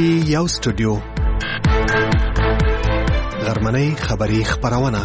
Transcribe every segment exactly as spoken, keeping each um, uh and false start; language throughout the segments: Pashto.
دی یو سټوډیو غرمنۍ خبری خبرونه.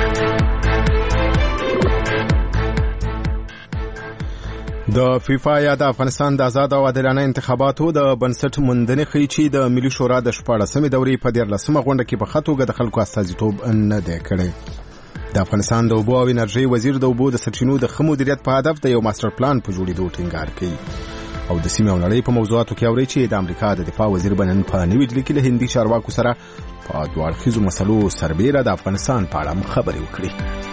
د فیفا یا د افغانستان د آزاد او عادلانه انتخاباتو د بنسټ موندنې ښیي چې د ملي شورا د شپاړسمې دورې په دیارلسمه غونډه کې په ښه توګه د خلکو استازیتوب نه دی کړی. د افغانستان د اوبو او انرژۍ وزیر د اوبو د سرچینو د ښه مدیریت په هدف د یو ماستر پلان په جوړېدو ټینګار کوي. او د سیمې او نړۍ په موضوعاتو کې اوري چې د امریکا د دفاع وزیر بنن په نیو ډیلي کې له هندي چارواکو سره په دوه اړخیزو مسلو سربېره د افغانستان په اړه خبرې وکړي.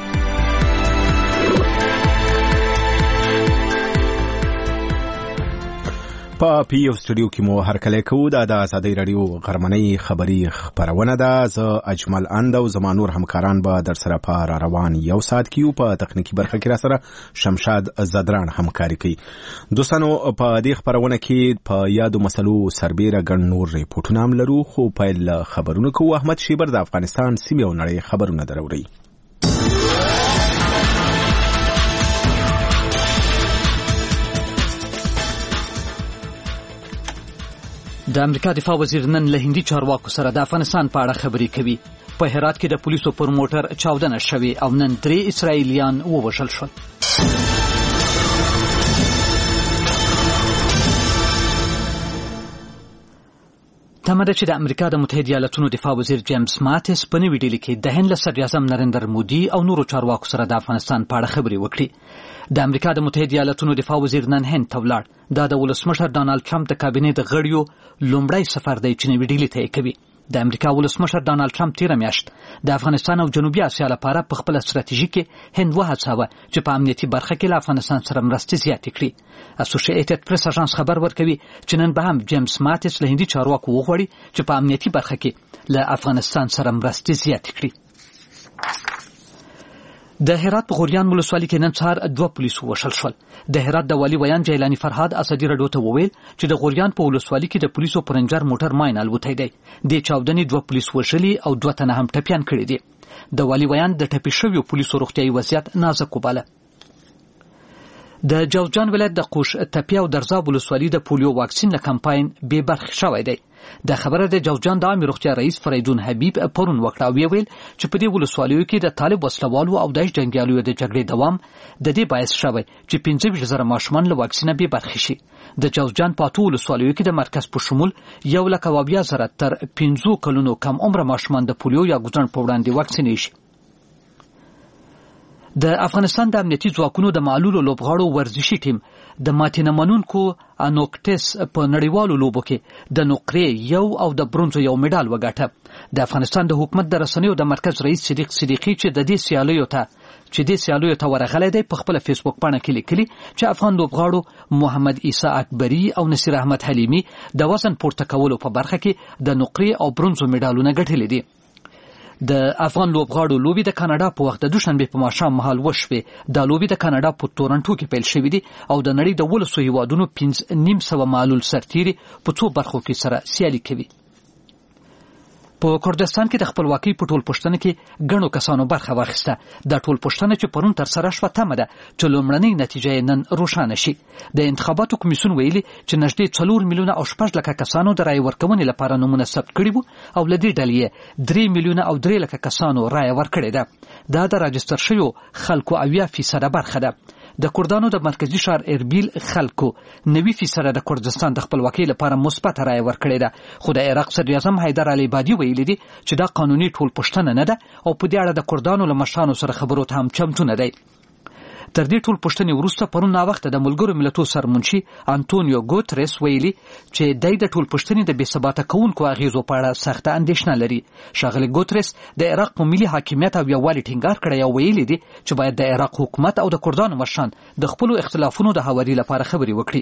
په پی یو سټوډیو کې مو هرکلی کوو. دا د ازادۍ راډیو غرمنۍ خبری خبرونه ده. زه اجمل اند او زما نور همکاران به در سره په را روان یو ساعت کې په تخنیکی برخه کې را سره شمشاد زدران همکاري کوي. دوستانو په دې خبرونه کې په یادو مسلو سربېره ګڼ نور ریپورتونه هم لرو، خو پیل خبرونه کوو. احمد شیبر د افغانستان سیمې او نړۍ خبرونه دروړي. د امریکا دفاع وزیر نن له هندي چارواکو سره د افغانستان په اړه خبرې کوي. په هرات کې د پولیسو پر موټر چاودنه شوې او نن درې اسرائیلیان ووژل شول. تمه ده چې د امریکا د متحده ایالاتونو دفاع وزیر جیمز ماتس په نیو ډیلي کې د هند له صدر اعظم نریندر مودي او نورو چارواکو سره د افغانستان په اړه خبرې وکړي. د امریکا د متحده ایالاتونو دفاع وزیر نن هند ته ولاړ. دا د ولسمشر ډانلډ ټرمپ د کابینې د غړیو لومړی سفر دی چې نیو ډیلي ته یې کوي. د امریکا ولسمشر ډانلډ ټرمپ تیره میاشت د افغانستان او جنوبي اسیا لپاره په خپل ستراتیژي کې هند وهڅاوه چې په امنیتي برخه کې له افغانستان سره مرستې زیاتې کړي. اسوسییټډ پریس اژانس خبر ورکوي چې نن به هم جیمز ماتس له هندي چارواکو وغواړي چې په امنیتي برخه کې له افغانستان سره مرستې زیاتې کړي. د هرات په غوریان ولسوالۍ کې نن سهار دوه پولیس ووژل شول. د هرات د والي ویان جیلانی فرهاد ازادي راډیو ته وویل چې د غوریان په ولسوالۍ کې د پولیسو پرنجر موټر ماین الوتی دی. د چاودنې دوه پولیس وژلي او دوه تنه هم ټپیان کړي دي. د والي ویان د ټپي شویو پولیسو روغتیايي وضعیت نازک وباله. د جوزجان ولایت د قوش تپې او درزاب ولسوالۍ د پولیو واکسین له کمپاین بې برخې شوی دی. د خبره د جوزجان د عامه روغتیا رئیس فریدون حبیب پرون وکړه او ویل چې په دې ولسوالیو کې د طالب وسلوالو او داعش جنگیالیو د جګړې دوام د دې باعث شوی چې پنځه ویشت زره ماشومان له واکسینه بې برخې شي. د جوزجان په اته ولسوالیو کې د مرکز په شمول یو لک او اویا زره تر پنځو کلونو کم عمره ماشومان د پولیو یا ګوزن په وړاندې واکسینې شي. د افغانستان د امنیتي ځواکونو د معلولو لوبغاړو ورزشي ټیم د ماتې نه منونکو انوکټس په نړیوالو لوبو کې د نقرې یو او د برونزو یو مډال وګاټه. د افغانستان د حکومت د رسنیو د مرکز رئیس صدیق صدیقي چې د دې سیالیو ته چې دې سیالیو ته ورغلی دی په خپل فیسبوک باندې کې لیکلي چې افغان لوبغاړو محمد عیسی اکبری او نصیر احمد حلیمی د وزن پورته کولو په برخه کې د نقرې او برونزو مډالونه ګټلي دي. د افغان لوبغاړو لوبي د کاناډا په وخت د دوشنبه په ماښام مهال وشوه. د لوبي د کاناډا په تورنټو کې پیل شوې دي او د نړۍ د ولسو هیوادونو پنځه نیم سوه معلول سرتیري په څو برخو کې سره سیالي کوي. په کردستان کې د خپلواکۍ په ټول پښتنه کې ګڼو کسانو برخه واخیسته. د ټول پښتنه چې پرون تر سره شوه تمه ده چې لومړنۍ نتیجه نن روښانه شي. د انتخاباتو کمیسیون ویلي چې نږدې څلور میلیونه او شپږ لکه کسانو د رای ورکونې لپاره نومونه ثبت کړي وو او له دې ډلې درې میلیونه او درې لکه کسانو رای ورکړې ده. دا د راجستر شویو خلکو اویا فیصده برخه ده. د کردانو د مرکزی ښار اربیل خلکو نوي فیصده د کردستان د خپلواکۍ لپاره مثبت رای ورکړې ده. خو د عراق صدر اعظم حیدر علي بادي ویلي دي چې دا قانوني ټول پښتنه نه ده او په دې اړه د کردانو له مشرانو سره خبرو ته هم چمتو نه دی. تر دې ټول پښتنې وروسته پرون ناوخته د ملګرو ملتونو سرمنشي انټونیو ګوتریس ویلي چې دای د ټول پښتنې د بې ثباته کوونکو اغیزو په اړه سخته اندېښنه لري. ښاغلی ګوتریس د عراق په ملي حاکمیت او یووالي ټینګار کړی او ویلي دي چې باید د عراق حکومت او د کردانو مشران د خپلو اختلافونو د هواري لپاره خبرې وکړي.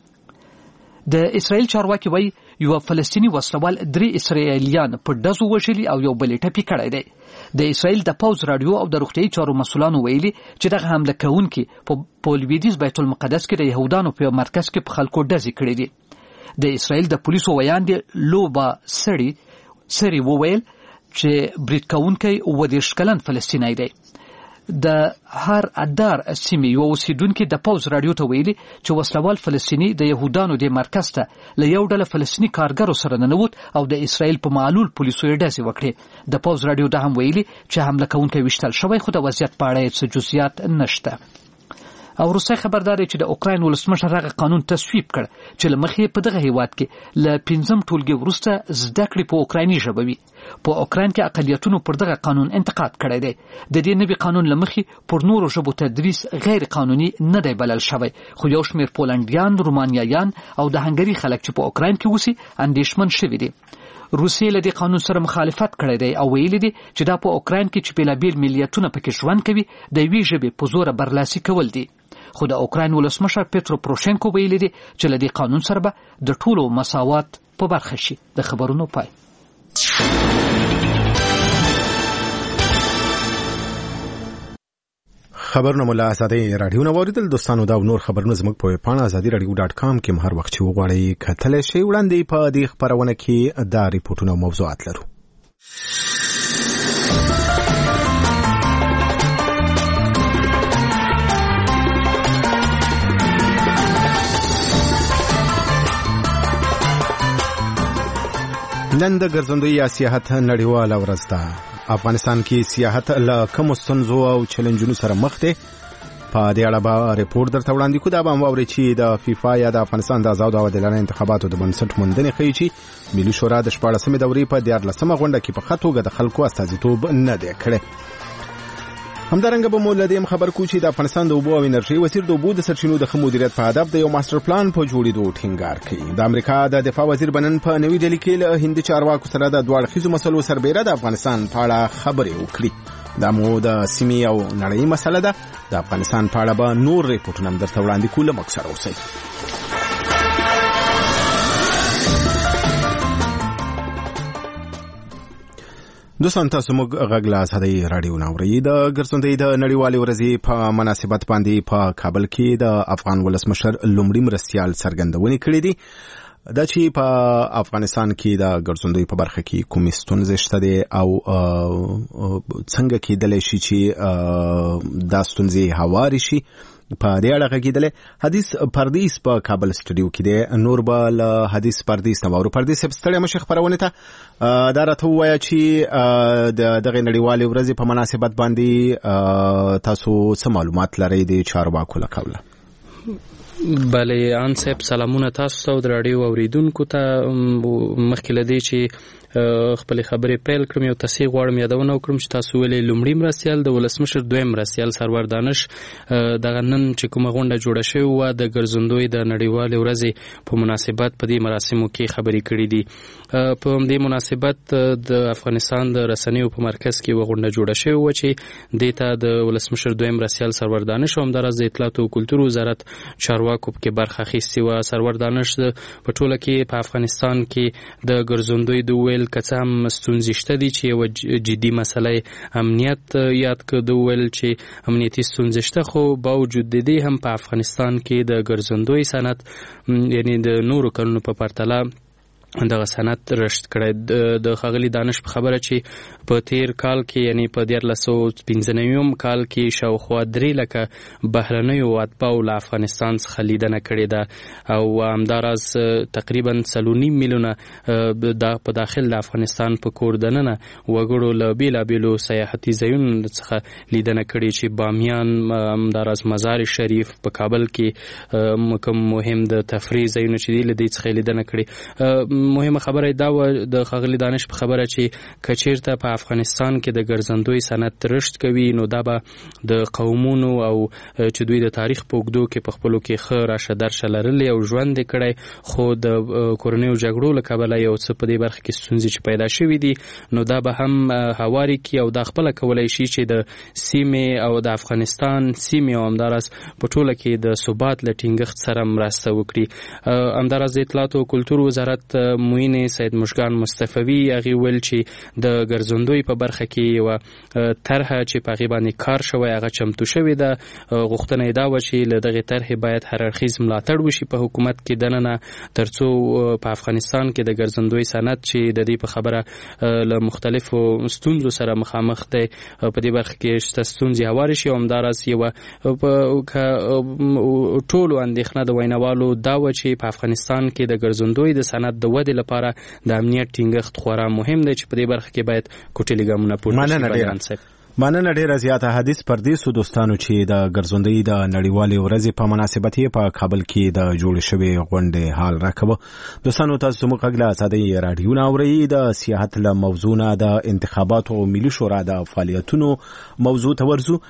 د اسرائیل چارواکي وایي یو فلسطینی وسلوال درې اسرائیلیان په ډزو وژلي او یو بل ټپي کړی دی. د اسرائیل د پوز رادیو او د روغتیايي چارو مسؤلانو ویلي چې دغه حمله کوونکي په لویدیځ بیت المقدس کې د یهودانو په مرکز کې په خلکو ډزې کړې دي. د اسرائیل د پولیسو ویاندې لوبا سړي سری وویل چې برید کوونکی اووه دېرش کلن فلسطینی دی. د هر ادار سیمې یو اوسیدونکو د پوز رادیو ته ویلي چې وسلوال فلسطیني د يهودانو د مرکز ته له یو ډله فلسطیني کارګرو سره ننوت او د اسرائیل په معلول پولیسو یې ډزې وکړې. د پوز رادیو دا هم ویلي چې حمله کوونکی وشتل شوی خو د وضعیت په اړه هیڅ جزئیات نشته. او روسي خبردار چې د اوکراین ولسمشر هغه قانون تصویب کړ چې لمخې په دغه هیواد کې ل پنځم ټولګي وروسته زده کړې په اوکرایني ژبه وي. په اوکراین کې اقلیتونو پر دغه قانون انتقاد کړی دی. د دې نوي قانون لمخې پر نورو ژبو تدریس غیر قانوني نه دی بلل شوی، خو یو شمېر پولنډیان، رومانیایان او د هنګري خلک چې په اوکراین کې اوسي اندېښمن شوي دي. روسیې له دې قانون سره مخالفت کړی دی او ویلي دي چې دا په اوکراین کې چې بېلابېل ملیتونه پکې ژوند کوي د یوې ژبې په زوره برلاسي کول دي. خو د اوکراین ولسمشر پیترو پروشنکو ویلي دي چې له دې قانون سره به د ټولو مساوات په برخه شي. د خبرونو پای. خبرونه مولا ازادي رادیو نو اوریدل دوستانو. دا نور خبرونه زموږ په پاڼه ازادي رادیو ډاټ کام کې هر وخت چې وغواړئ کتلی شئ. وړاندې په دې خبرونه کې دا ریپورتونه او موضوعات لرو. نن د ګرځندوی یا سیاحت نړیواله ورځ ده. افغانستان کې سیاحت له کومو ستونزو او چیلنجونو سره مخ دی. په دې اړه به ریپورت درته وړاندې کوو. دا به هم واورئ چې د فیفا یا د افغانستان د آزادو او عادلانه انتخاباتو د بنسټ موندنې ښیي چې ملي شورا د شپاړسمې دورې په دیارلسمه غونډه کې په ښه توګه د خلکو استازیتوب نه دی کړی. همدارنګه به مو له دې خبر کوو چې د افغانستان د اوبو او انرژي وزیر د اوبو د سرچینو د ښه مدیریت په هدف د یو ماستر پلان په جوړېدو ټینګار کوي. د امریکا د دفاع وزیر بنن په نوې ډیلي کې له هندي چارواکو سره د دوه اړخیزو مسلو سربېره د افغانستان په اړه خبرې وکړي. دا مو د سیمې او نړۍ مسله ده. د افغانستان په اړه به نور ریپورټونه هم درته وړاندې کوو. له موږ سره اوسئ. دوستان تاسو موږ غږ له ازادي رادیو ناوړئ. د ګرځندوی د نړیوالې ورځې په مناسبت باندې په کابل کې د افغان ولسمشر لومړي مرستیال څرګندونې کړې دي. دا چې په افغانستان کې د ګرځندوی په برخه کې کومې ستونزې شته دي او څنګه کېدلی شي چې دا ستونزې هوارې شي. په دې اړه غږېدلی حدیث پردیس په کابل سټوډیو کې دی. نور به له حدیث پردیس نه واورو. پردیس صاحب ستړی مه شئ خپرونې ته. دا راته ووایه چې د دغې نړیوالې ورځې په مناسبت باندې تاسو څه معلومات لرئ د چارواکو له قبله؟ بله آن صاحب سلامونه تاسو ته او د راډیو اوریدونکو ته. مخکې له دې چې خپل خبرې پیل کړم یو تصحیح غواړم یادونه وکړم چې تاسو ویلې لومړی مرستیال د ولسمشر دویم مرستیال سرور دانش دغه نن چې کومه غونډه جوړه شوې وه د ګرځندوی د نړیوالې ورځې په مناسبت په دې مراسمو کې خبرې کړې دي. په همدې مناسبت د افغانستان د رسنیو په مرکز کې یوه غونډه جوړه شوې وه چې دې ته د ولسمشر دویم مرستیال سرور دانش او همداراز د اطلاعات او کلتور وزارت چارواکو پکې برخه اخیستې وه. سرور دانش په ټوله کې په افغانستان کې د ګرځندوی د ویل که څه هم ستونزې شته دي چې یوه جدي مسله امنیت یاد کړ. د ویل چې امنیتي ستونزې شته خو باوجود د دې هم په افغانستان کې د ګرځندوی صنعت یعنی د نورو کلونو په پرتله دغه صنعت رشد کړی. د ښاغلي دانش په خبره چې په تیر کال کې یعنی په دیارلس سوه پنځه نویم کال کې شاوخوا درې لکه بهرنیو اتباعو له افغانستان څخه لیدنه کړې ده او همداراز تقریبا څلور نیم میلیونه په داخل د افغانستان په کور دننه وګړو له بېلابېلو سیاحتي ځایونو څخه لیدنه کړې چې بامیان، همداراز مزار شریف په کابل کې کوم مهم د تفریح ځایونه چې دي له دې څخه لیدنه کړې. مهمه خبره دا و د ښاغلي دانش په خبره چې که چېرته په افغانستان کې د ګرځندوی صنعت رشد کوي نو دا به د قومونو او چې دوی د تاریخ په اوږدو کې په خپلو کې ښه راشه درشه لرلې او ژوند یې کړی خو د کورنیو جګړو له کبله یو څه په دې برخه کې ستونزې چې پیدا شوي دي نو دا به هم هواري کړي او دا خپله کولی شي چې د سیمې او د افغانستان سیمې او همداراز په ټوله کې د ثبات له ټینګښت سره مرسته وکړي. همداراز د اطلاعاتو او کلتور وزارت موین سید مشګان مصطفی هغه ویل چې د ګرځندوی په برخه کې یو طرحه چې په غیبه باندې کار شوی هغه چمتو شوی ده. غوښتنه دا و چې له دغه طرحې باید هر اړخیز ملاتړ وشي په حکومت کې دننه ترڅو په افغانستان کې د ګرځندوی صنعت چې د دې په خبره له مختلفو ستونزو سره مخامخ دی په دې برخه کې شته ستونزې هواري شي او همداراز یو ټولو اندېښنه د ویناوالو دا و چې په افغانستان کې د ګرځندوی د صنعت د ودې لپاره د امنیت ټینګښت خورا مهم دی چې په دې برخه کې باید کوټلي ګامونه پورته شي. مننه ډیره زیاته. حدیث پردیسو دوستانو چې د ګرځندوی د نړیوالې ورځې په مناسبت یې په کابل کې د جوړ شوی غونډې حال راکوه. دوستانو تاسو موږ غږ ساده رادیو ناوړی د سیاحت له موضوعونه د انتخاباتو او ملي شورا د فعالیتونو موضوع تورزو.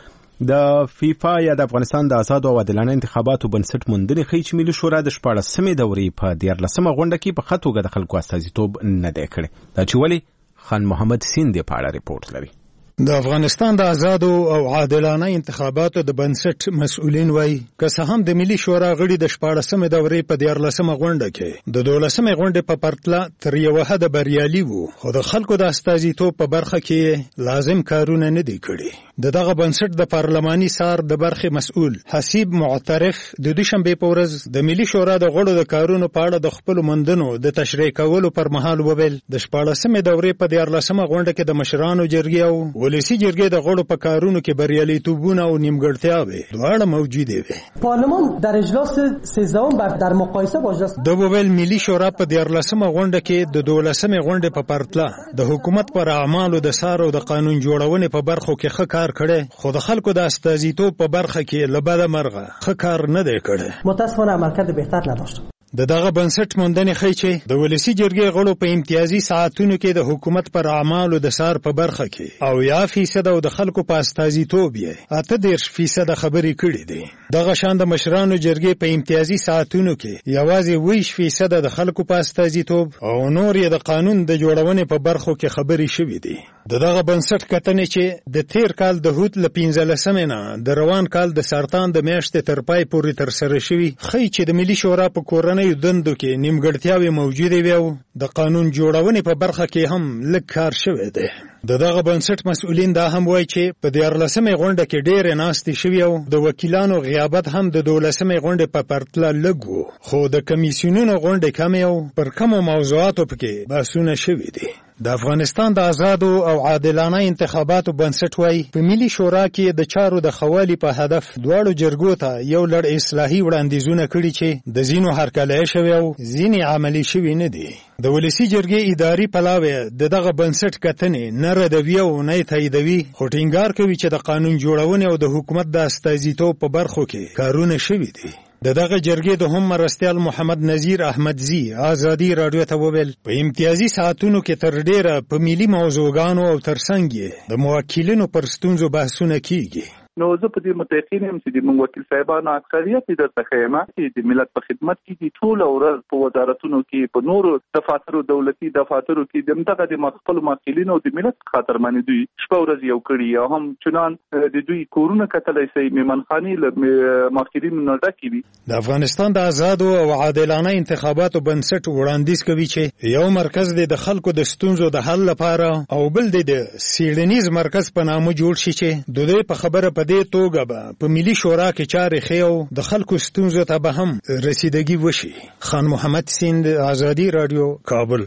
د فیفا یا د افغانستان د آزاد او عادلانه انتخاباتو بنسټ موندنې ښیي چې ملي شورا د شپاړسمې دورې په دیارلسمه غونډه کې په ښه توګه د خلکو استازیتوب نه دی کړی. دا چې ولې خان محمد سیند په اړه ریپورت لري. د افغانستان د آزاد او عادلانه انتخاباتو د بنسټ مسؤلین وایي که څه هم د ملي شورا غړي د شپاړسمې دورې په دیارلسمه غونډه کې د دولسمې غونډې په پرتله تر یوه حده بریالي وو، خو د خلکو د استازیتوب په برخه کې لازم کارونه نه دي کړي. د دغه بنسټ د پارلماني سار د برخې مسؤل حسیب معترف د دوشنبه په ورځ د ملي شورا د غړو د کارونو په اړه د خپل مندنو د تشریح کولو پر مهال وویل د شپاړسمې دورې په دیارلسمه غونډه کې د مشرانو جرګې او ولسی جرګې د غړو په کارونو کې بریالیتوبونه او نیمګړتیاوې دواړه موجودې وې. پارلمان در اجلاس سیزدهم در مقایسه با اجلاس د وویل ملي شورا په دیارلسمه غونډه کې د دولسمې غونډې په پرتله د حکومت پر اعمالو د سار او د قانون جوړونې په برخو کې ښه کار کړی، خو د خلکو د استازیتوب په برخه کې له بده مرغه ښه کار نه دی کړی. متاسفانه عملکرد بهتر نداشت. د دغه بنسټ موندنې ښیي چې د ولسی جرګې غړو په امتیازي ساعتونو کې د حکومت پر اعمالو د سار په برخه کې او یا فیصد او د خلکو په استازیتوب یې اته دېرش فیصد خبرې کړې دي. دغه شان د مشرانو جرګې په امتیازي ساعتونو کې یوازې ویش فیصد د خلکو په استازیتوب او نور یې د قانون د جوړونې په برخو کې خبرې شوې دي. د دغه بنسټ کتنې چې د تیر کال د هوت له پنځلسمې نه د روان کال د سرطان د میاشتې تر پای پورې ترسره شوي ښیي چې د ملي شورا په کورنیو دندو کې نیمګړتیاوې موجودې وي او د قانون جوړونې په برخه کې هم لږ کار شوی دی. د دغه بنسټ مسؤلین دا هم وایي چې په دیارلسمې غونډه کې ډېرې ناستې شوي او د وکیلانو غیابت هم د دولسمې غونډې په پرتله لږ و، خو د کمیسیونونو غونډې کمې او پر کمو موضوعاتو پکې بحثونه شوي دي. د افغانستان د آزادو او عادلانه انتخاباتو بنسټ وایي په ملي شورا کې د چارو د خوالي په هدف دواړو جرګو ته یو لړ اصلاحي وړاندیزونه کړي چې د ځینو هرکلی شوي او ځینې عملي شوي نه دي. د ولسی جرګې اداري پلاوی د دغه بنسټ کتنې نه ردوي او نه تاییدوي، خو ټینګار کوي چې د قانون جوړونې او د حکومت د استازیتوب په برخو کې کارونه شوي دي. د دغه جرګې د هم مرستیال محمد نذیر احمدزی آزادی رادیو ته وویل په امتیازي ساعتونو کې تر ډیره په ملي موضوعګانو او ترڅنګ د موکلینو پر ستونزو بحثونه کیږي. نو زه په دې متأکد یم چې د موږ وکیل صاحبانو اکثریت دې درته ښیم چې د ملت په خدمت کې دي، ټوله ورځ په وزارتونو کې په نورو دفاترو دولتي دفاترو کې دغه د خپلو محصلینو د ملت خاطر باندې دوی شپه ورځ یو کړي او هم چنان د دوی کورونه کتلی سي میمنخانې له محصلینو نه ډکې دي. د افغانستان د آزادو او عادلانه انتخاباتو بنسټ وړاندیز کوي چې یو مرکز د خلکو د ستونزو د حل لپاره او بل د څېړنیز مرکز په نامه جوړ شي چې د دوی په خبره په دې توګه به په ملي شورا کې چارې ښې او د خلکو ستونزو ته به هم رسیدګي وشي. خان محمد سیند، آزادی رادیو، کابل.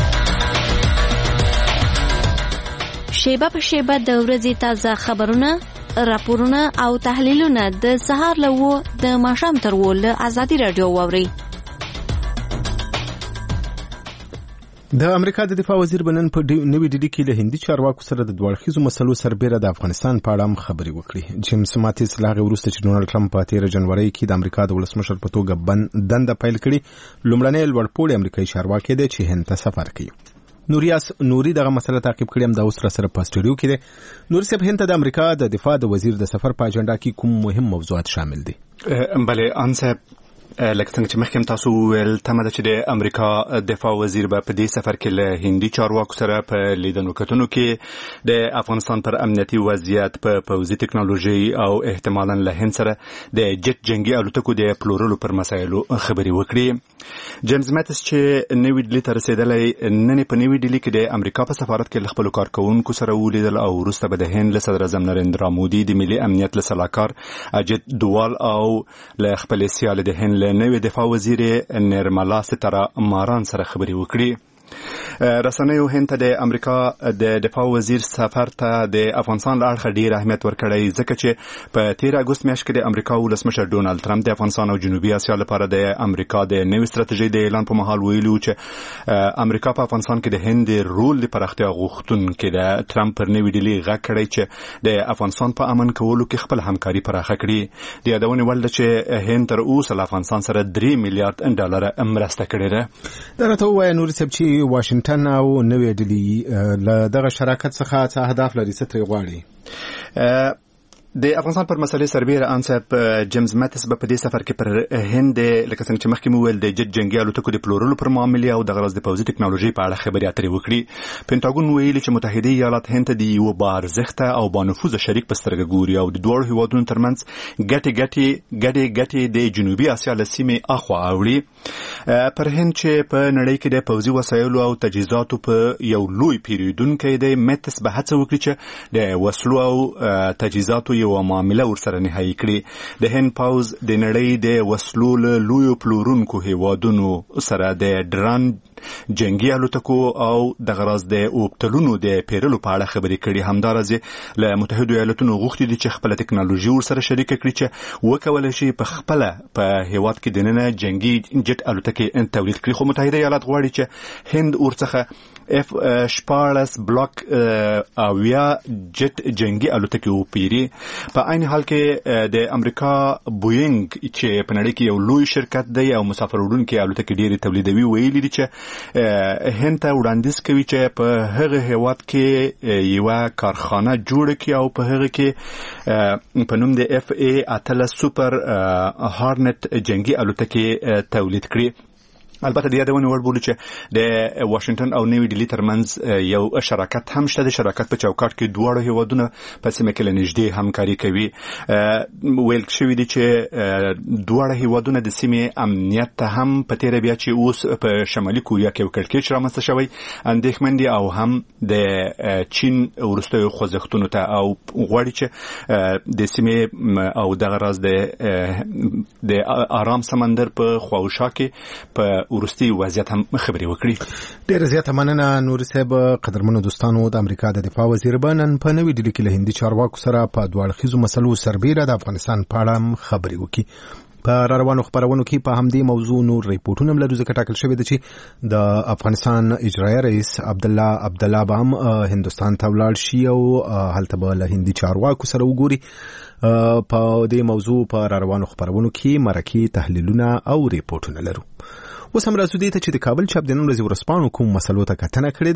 شیبه په شیبه د ورځې تازه خبرونه، راپورونه او تحلیلونه د سهار له وو د ماښام تر وو له آزادی رادیو واورئ. د امریکا د دفاع وزیر بنن په نوې ډیډي کې له هندي چارواکو سره د دوړخیزو مسلو سربېره د افغانستان په اړه هم خبرې وکړي. جیمز ماتیس له هغې وروسته چې ډونالډ ټرمپ په تېره جنورۍ کې د امریکا د ولسمشر په توګه دنده پیل کړي لومړنی لوړپوړی امریکایي چارواکی دی چې هند ته سفر کوي. نوریاس نوري دغه مسله تعقیب کړي هم دا اوس را سره په سټوډیو کې دی. نوري صاحب، هند ته د امریکا د دفاع د وزیر د سفر په اجنډا کې کوم مهم موضوعات شامل دي؟ بله آن صاحب، لکه څنګه چې مخکې تاسو ویل تمه ده چې د امریکا دفاع وزیر به په دې سفر کې له هندي چارواکو سره په لیدنو کتنو کې د افغانستان پر امنیتي وضعیت په پوځي ټکنالوژي او احتمالاً له هند سره د جټ جنگي الوتکو د پلورلو پر مسایلو خبرې وکړي. جیمز ماتس چې نوې ډیلي ته رسیدلی نن په نوې ډیلي کې د امریکا په سفارت کې له خپلو کارکوونکو سره ولیدل او وروسته به د هند له صدر اعظم نریندرا مودي د ملي امنیت له سلاکار اجیت دووال او له خپلې سیالې د هند له نوې دفاع وزیر نرملا سیتاراماران سره خبرې وکړي. رسنیو هند ته د امریکا د دفاع وزیر سفر ته د افغانستان له اړخه ډیر اهمیت ورکړی ځکه چې په تیر اګوست میاشت کې د امریکا ولسمشر ډونالد ترامپ د افغانستان او جنوبي اسیا لپاره د امریکا د نوې ستراتیژۍ د اعلان په مهال ویلي چې امریکا په افغانستان کې د هند رول د پراختیا غوښتونکې ده. ترامپ پر نوې ډیلي غږ کړی چې د افغانستان په امن کولو کې خپل همکاري پراخه کړي. د یادونې وړ ده چې هند تر اوسه له افغانستان سره درې میلیارډ ډالر مرسته کړې ده. دا راته ووایه نوري صاحب چې واشنګټن او نوې ډیلي له دغه شراکت څخه څه اهداف لري، څه ترې غواړي؟ د افغانستان پر مسلې سربیره انصاف جیمز ماتس به په دې سفر کې پر هند لکه څنګه چې مخکې مو ویل د جټ جنگي الوتکو د پلورلو پر معاملې او د غرض د پوځي ټکنالوژي په اړه خبرې اترې وکړي. پینټاګون ویلي چې متحده ایالات هند ته د یو بارزښته او بانفوذه شریک په سترګه ګوري او د دوه هیوادونو ترمنځ ګټې ګټې ګډې ګټې د جنوبي اسیا له سیمې اخوا اوړي. پر هند چې په نړۍ کې د پوځي وسایلو او تجهیزاتو په یو لوی پیریدونکی دی، ماتس به هڅه وکړي چې د وسلو او تجهیزاتو یو معامله ورسره نهایی کړي. د هند پوځ د نړۍ د وسلو له لویو پلورونکو هیوادونو سره د ډران جنگي الوتکو او د غرض د اوبتلونو د پیرلو په اړه خبرې کړي. همدارس له متحده ایالاتونو غوښتي دي چې خپل ټکنالوژي ورسره شریک کړي چې وکولای شي په خپل په هیواد کې د نن جنگي جټ الوتکې تولید کړي. خو متحده ایالات غواړي چې هند ورڅخه اف شپارلس بلاک او یا جټ جنگي الوتکې وپیري. په عین حال کې د امریکا بوینګ چې په نړۍ کې یو لوی شرکت دی او مسافر وړونکي الوتکې ډېرې تولیدوي ویلي دي چې هند ته وړاندیز کوي چې په هغه هیواد کې یو کارخانه جوړ کړي او په هغه کې په نوم د اف ای اتلس سوپر هارنت جنگي الوتکې تولید کړي. البته د یادونې وړ بولي چې د واشنګټن او نوې ډیلي ترمنځ یو شراکت هم شته. د شراکت په چوکاټ کې دواړه هیوادونه په سیمه کې له نږدې همکاري کوي. ویل شوي دي چې دواړه هیوادونه د سیمې امنیت ته هم په تیره بیا چې اوس په شمالي کوریا کې یو کړکېچ رامنځته شوی اندېښمن دي او هم د چین وروستیو خوځښتونو ته او غواړي چې د سیمې او دغه راز د د آرام سمندر په خواوشا کې په ورستي وضعیت هم خبرې وکړي. ډېر زیاته مننه نوري صاحب. قدرمنو دوستانو، د امریکا د دفاع وزیر بنن په نوې ډیلي کې له هندي چارواکو سره په دوه اړخیزو مسلو سربیره د افغانستان په اړه خبرې وکړي. په روانو خبرونو کې په همدې موضوع نور ریپورتونه لرو ځکه ټاکل شوی دی چې د افغانستان اجرایي رئیس عبدالله عبدالله به هم هندوستان ته ولاړ شي او هلته به له هندي چارواکو سره وګوري. په دې موضوع په روانو خبرونو کې مرکې تحلیلونه او ریپورتونه لرو. اوس هم راځو دې ته چې د کابل چاپ د نن ورځې ورځپاڼو کوم مسلو ته کتنه کړې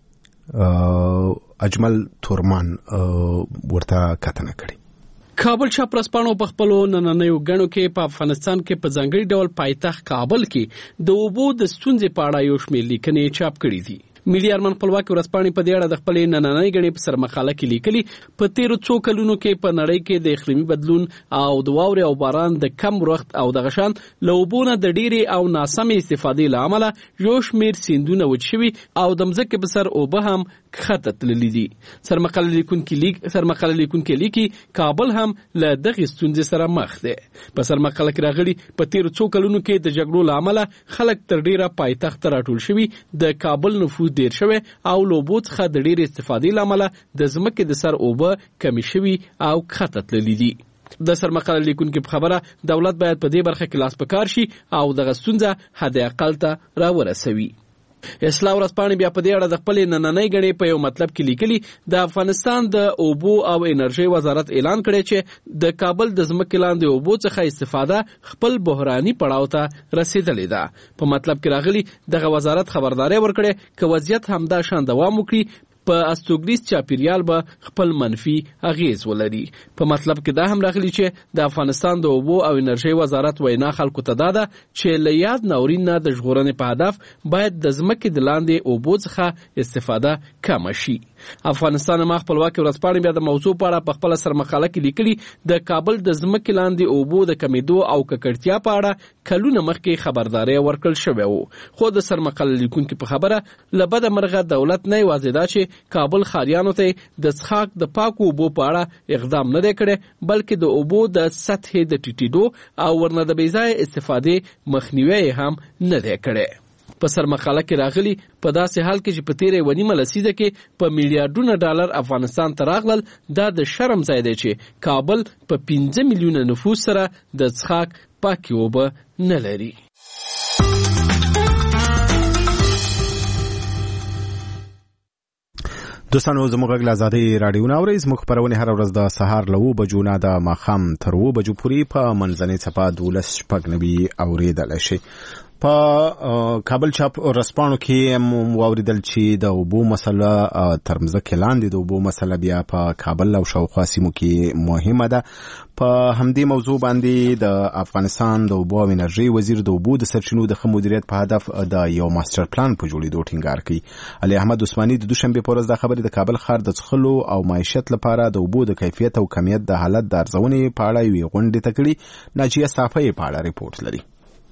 ده. اجمل تورمان ورته کتنه کړې. کابل چاپ ورځپاڼو په خپلو نننیو غنو کې په افغانستان کې په ځانګړي ډول پایتخت کابل کې د اوبو د ستونزې په اړه یو شمېر لیکنې چاپ کړې دي. ملي ارمان خپلواکي ورځپاڼې په دې اړه د خپلې نننۍ غنې په سرمقاله کې لیکلي په تیرو څو کلونو کې په نړۍ کې د اقلیمي بدلون او د واورې او باران د کم وخت او د غشان له اوبو نه د ډېرې او ناسمې استفادې له امله یو شمېر سیندونه وچ شوي او د مځکې په سر اوبه هم کښته تللي دي. سرمقاله لیکونکي لیک سرمقاله لیکونکي لیکي کابل هم له دغې ستونزې سره مخ دی. په سرمقاله کې راغلي په تیرو څو کلونو کې د جګړو له امله خلک تر ډېره پایتخت ته راټول شوي، د کابل نفوس ډېر شوی او له اوبو څخه د ډېرې استفادې له امله د ځمکې د سر اوبه کمې شوي او کښته تللي دي. د سرمقاله لیکونکي په خبره دولت باید په دې برخه کې لاس په کار شي او دغه ستونزه حد اقل ته راورسوي. اصلاح ورځپاڼې بیا په دې اړه د خپلې نننۍ غړې په یو مطلب کې لیکلي د افغانستان د اوبو او انرژۍ وزارت اعلان کړی چې د کابل د ځمکې لاندې اوبو څخه استفاده خپل بحراني پړاو ته رسیدلې ده. په مطلب کې راغلي دغه وزارت خبرداري ورکړې چې وضعیت همدا شان دوام وکړي په استوګریز چاپیریال به خپل منفي اغیز ولري. په مطلب کې دا هم راغلی چې د افغانستان د اوبو او انرژي وزارت وینا خلکو ته دا ده چې له یاد ناورین نه د ژغورنې په هدف باید د ځمکې د لاندې اوبو څخه استفاده کمه شي. افغانستان ما خپلواکي ورځپاڼې بیا د موضوع په اړه په خپل سرمقاله کې لیکلي د کابل د ځمکې لاندې اوبو د کمیدو او ککړتیا په اړه کلونه مخکې خبرداري ورکړل شوې وو، خو د سرمقاله لیکونکو په خبره لبد مرغه دولت نه یوازې دا چې کابل خاریانو ته د څښاک د پاکو اوبو په اړه اقدام نه دی کړی، بلکې د اوبو د سطحې د ټیټېدو او ورنه د بېځایه استفادې مخنیوی هم نه دی کړی. په سرمقاله کې راغلي په داسې حال کې چې په تیرې ونی ملسیده کې په میلیارډونو ډالر افغانستان ته راغلل، دا د شرم ځای دی چې کابل په پنځه میلیونه نفوس سره د څښاک پاکې اوبه نه لري. دوستانو زموږ غږ له ازادۍ راډیو نه اورئ. زموږ خپرونې هره ورځ د سهار له اوه بجو نه د ماښام تر اوه بجو پورې په منځنۍ څپه دولس شپږ نوي اورېدلی شئ. په کابل چاپ ورځپاڼو کې هم واوریدل چې د اوبو مسله تر مځکې لاندې د اوبو مسله بیا په کابل او شاوخوا سیمو کې مهمه ده. په همدې موضوع باندې د افغانستان د اوبو او انرژي وزیر د اوبو د سرچینو د ښه مدیریت په هدف د یو ماستر پلان په جوړېدو ټینګار کوي. علي احمد عثماني د دوشنبې په ورځ دا خبرې د کابل ښار د څښلو او معیشت لپاره د اوبو د کیفیت او کمیت د حالت د ارزونې په اړه یوې غونډې ته کړي. ناجیه صافی په اړه ریپورت لري.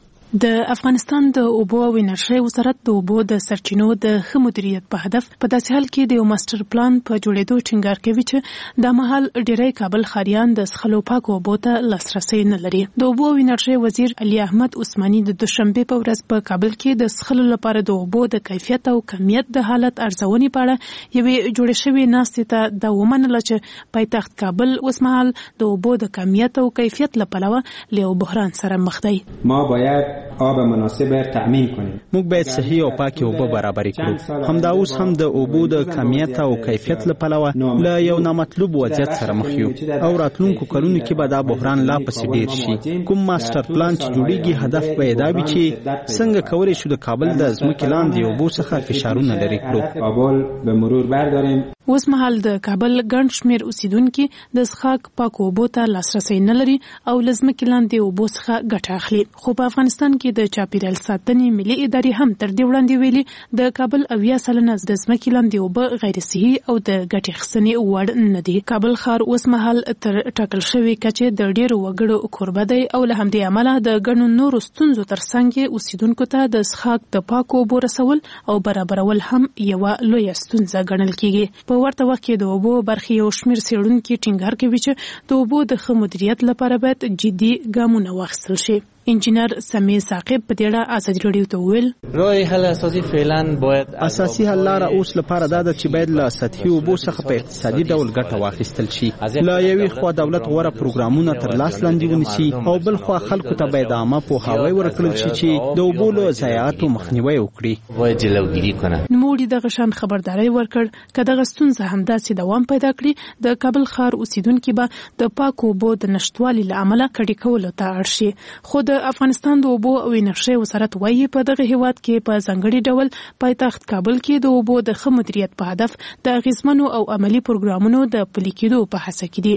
د افغانستان د اوبو او انرژي وزارت د اوبو د سرچینو د ښه مدیریت په هدف په داسې حال کې د یو ماستر پلان په جوړېدو ټینګار کوي چې د مهال ډیری کابل خاریان د څښلو پاکو اوبو ته لاسرسي نه لري. د اوبو او انرژي وزیر علي احمد عثماني د دوشنبې په ورځ په کابل کې د څښلو لپاره د اوبو د کیفیت او کمیت د حالت ارزونې په اړه یوې جوړې شوې ناستې ته دا ومنله چې پایتخت کابل اوس مهال د اوبو د کمیت او کیفیت له پلوه له یو بحران سره مخ دی. ما باید آب مناسب تأمین کنیم. موږ باید صحي او پاکي اوبه برابر کړو. همدا اوس هم د اوبو د کمیت او کیفیت لپاره له یو نامطلوب وضعیت سره مخ یو او راتلونکو کلونو کې به دا بحران لا پسې ډیر شي. کوم ماستر پلان چې جوړیږي هدف به دا وي چې څنګه کولای شو د کابل د ځمکې لاندې اوبو څخه فشارونه لرې کړو. کابل به مرور برداریم. اوس مهال د کابل ګڼ شمېر اوسیدونکي د څښاک پاکو اوبو ته لاسرسی نه لري او له ځمکې لاندې اوبو څخه ګټه اخلي. خو په افغانستان کې د چاپیریال ساتنې ملي ادارې هم تر دې وړاندې ویلي د کابل اویا سلنه د ځمکې لاندې اوبه غیر صحي او د ګټې اخیستنې وړ نه دي. کابل ښار اوس مهال تر ټاکل شوې کچې د ډېرو وګړو کوربه دی او له همدې امله د ګڼو نورو ستونزو ترڅنګ یې اوسیدونکو ته د څښاک د پاکو اوبو رسول او برابرول هم یوه لویه ستونزه ګڼل کیږي. په ورته وخت کې د اوبو برخې یو شمېر څېړونکي ټینګار کوي چې د اوبو د ښه مدیریت لپاره باید جدي ګامونه واخیستل شي. انجینر سمیع ثاقب په دې اړه ازادي راډیو ته وویل راه حل اساسي فعلا باید اساسي حل لاره اوس لپاره دا ده چې باید له سطحي اوبو څخه په اقتصادي ډول ګټه واخیستل شي. له یوې خوا دولت غوره پروګرامونه تر لاس لاندې ونیسي او بل خوا خلکو ته باید عامه پوهاوی ورکړل شي چې د اوبو له ضایعاتو مخنیوی وکړي. باید جلوګیری کنه. نوموړي دغه شان خبرداری ورکړ که دغه ستونزه همداسې دوام پیدا کړي د کابل ښار اوسیدونکي به د پاکو اوبو د نشتوالي له امله کډې کولو ته اړ شي. خو د افغانستان د اوبو او انرژي وزارت وايي په دغه هیواد کې په ځانګړي ډول پایتخت کابل کې د اوبو د ښه مدیریت په هدف د اغیزمنو او عملی پروګرامونو د پلي کېدو په هڅه کې دي.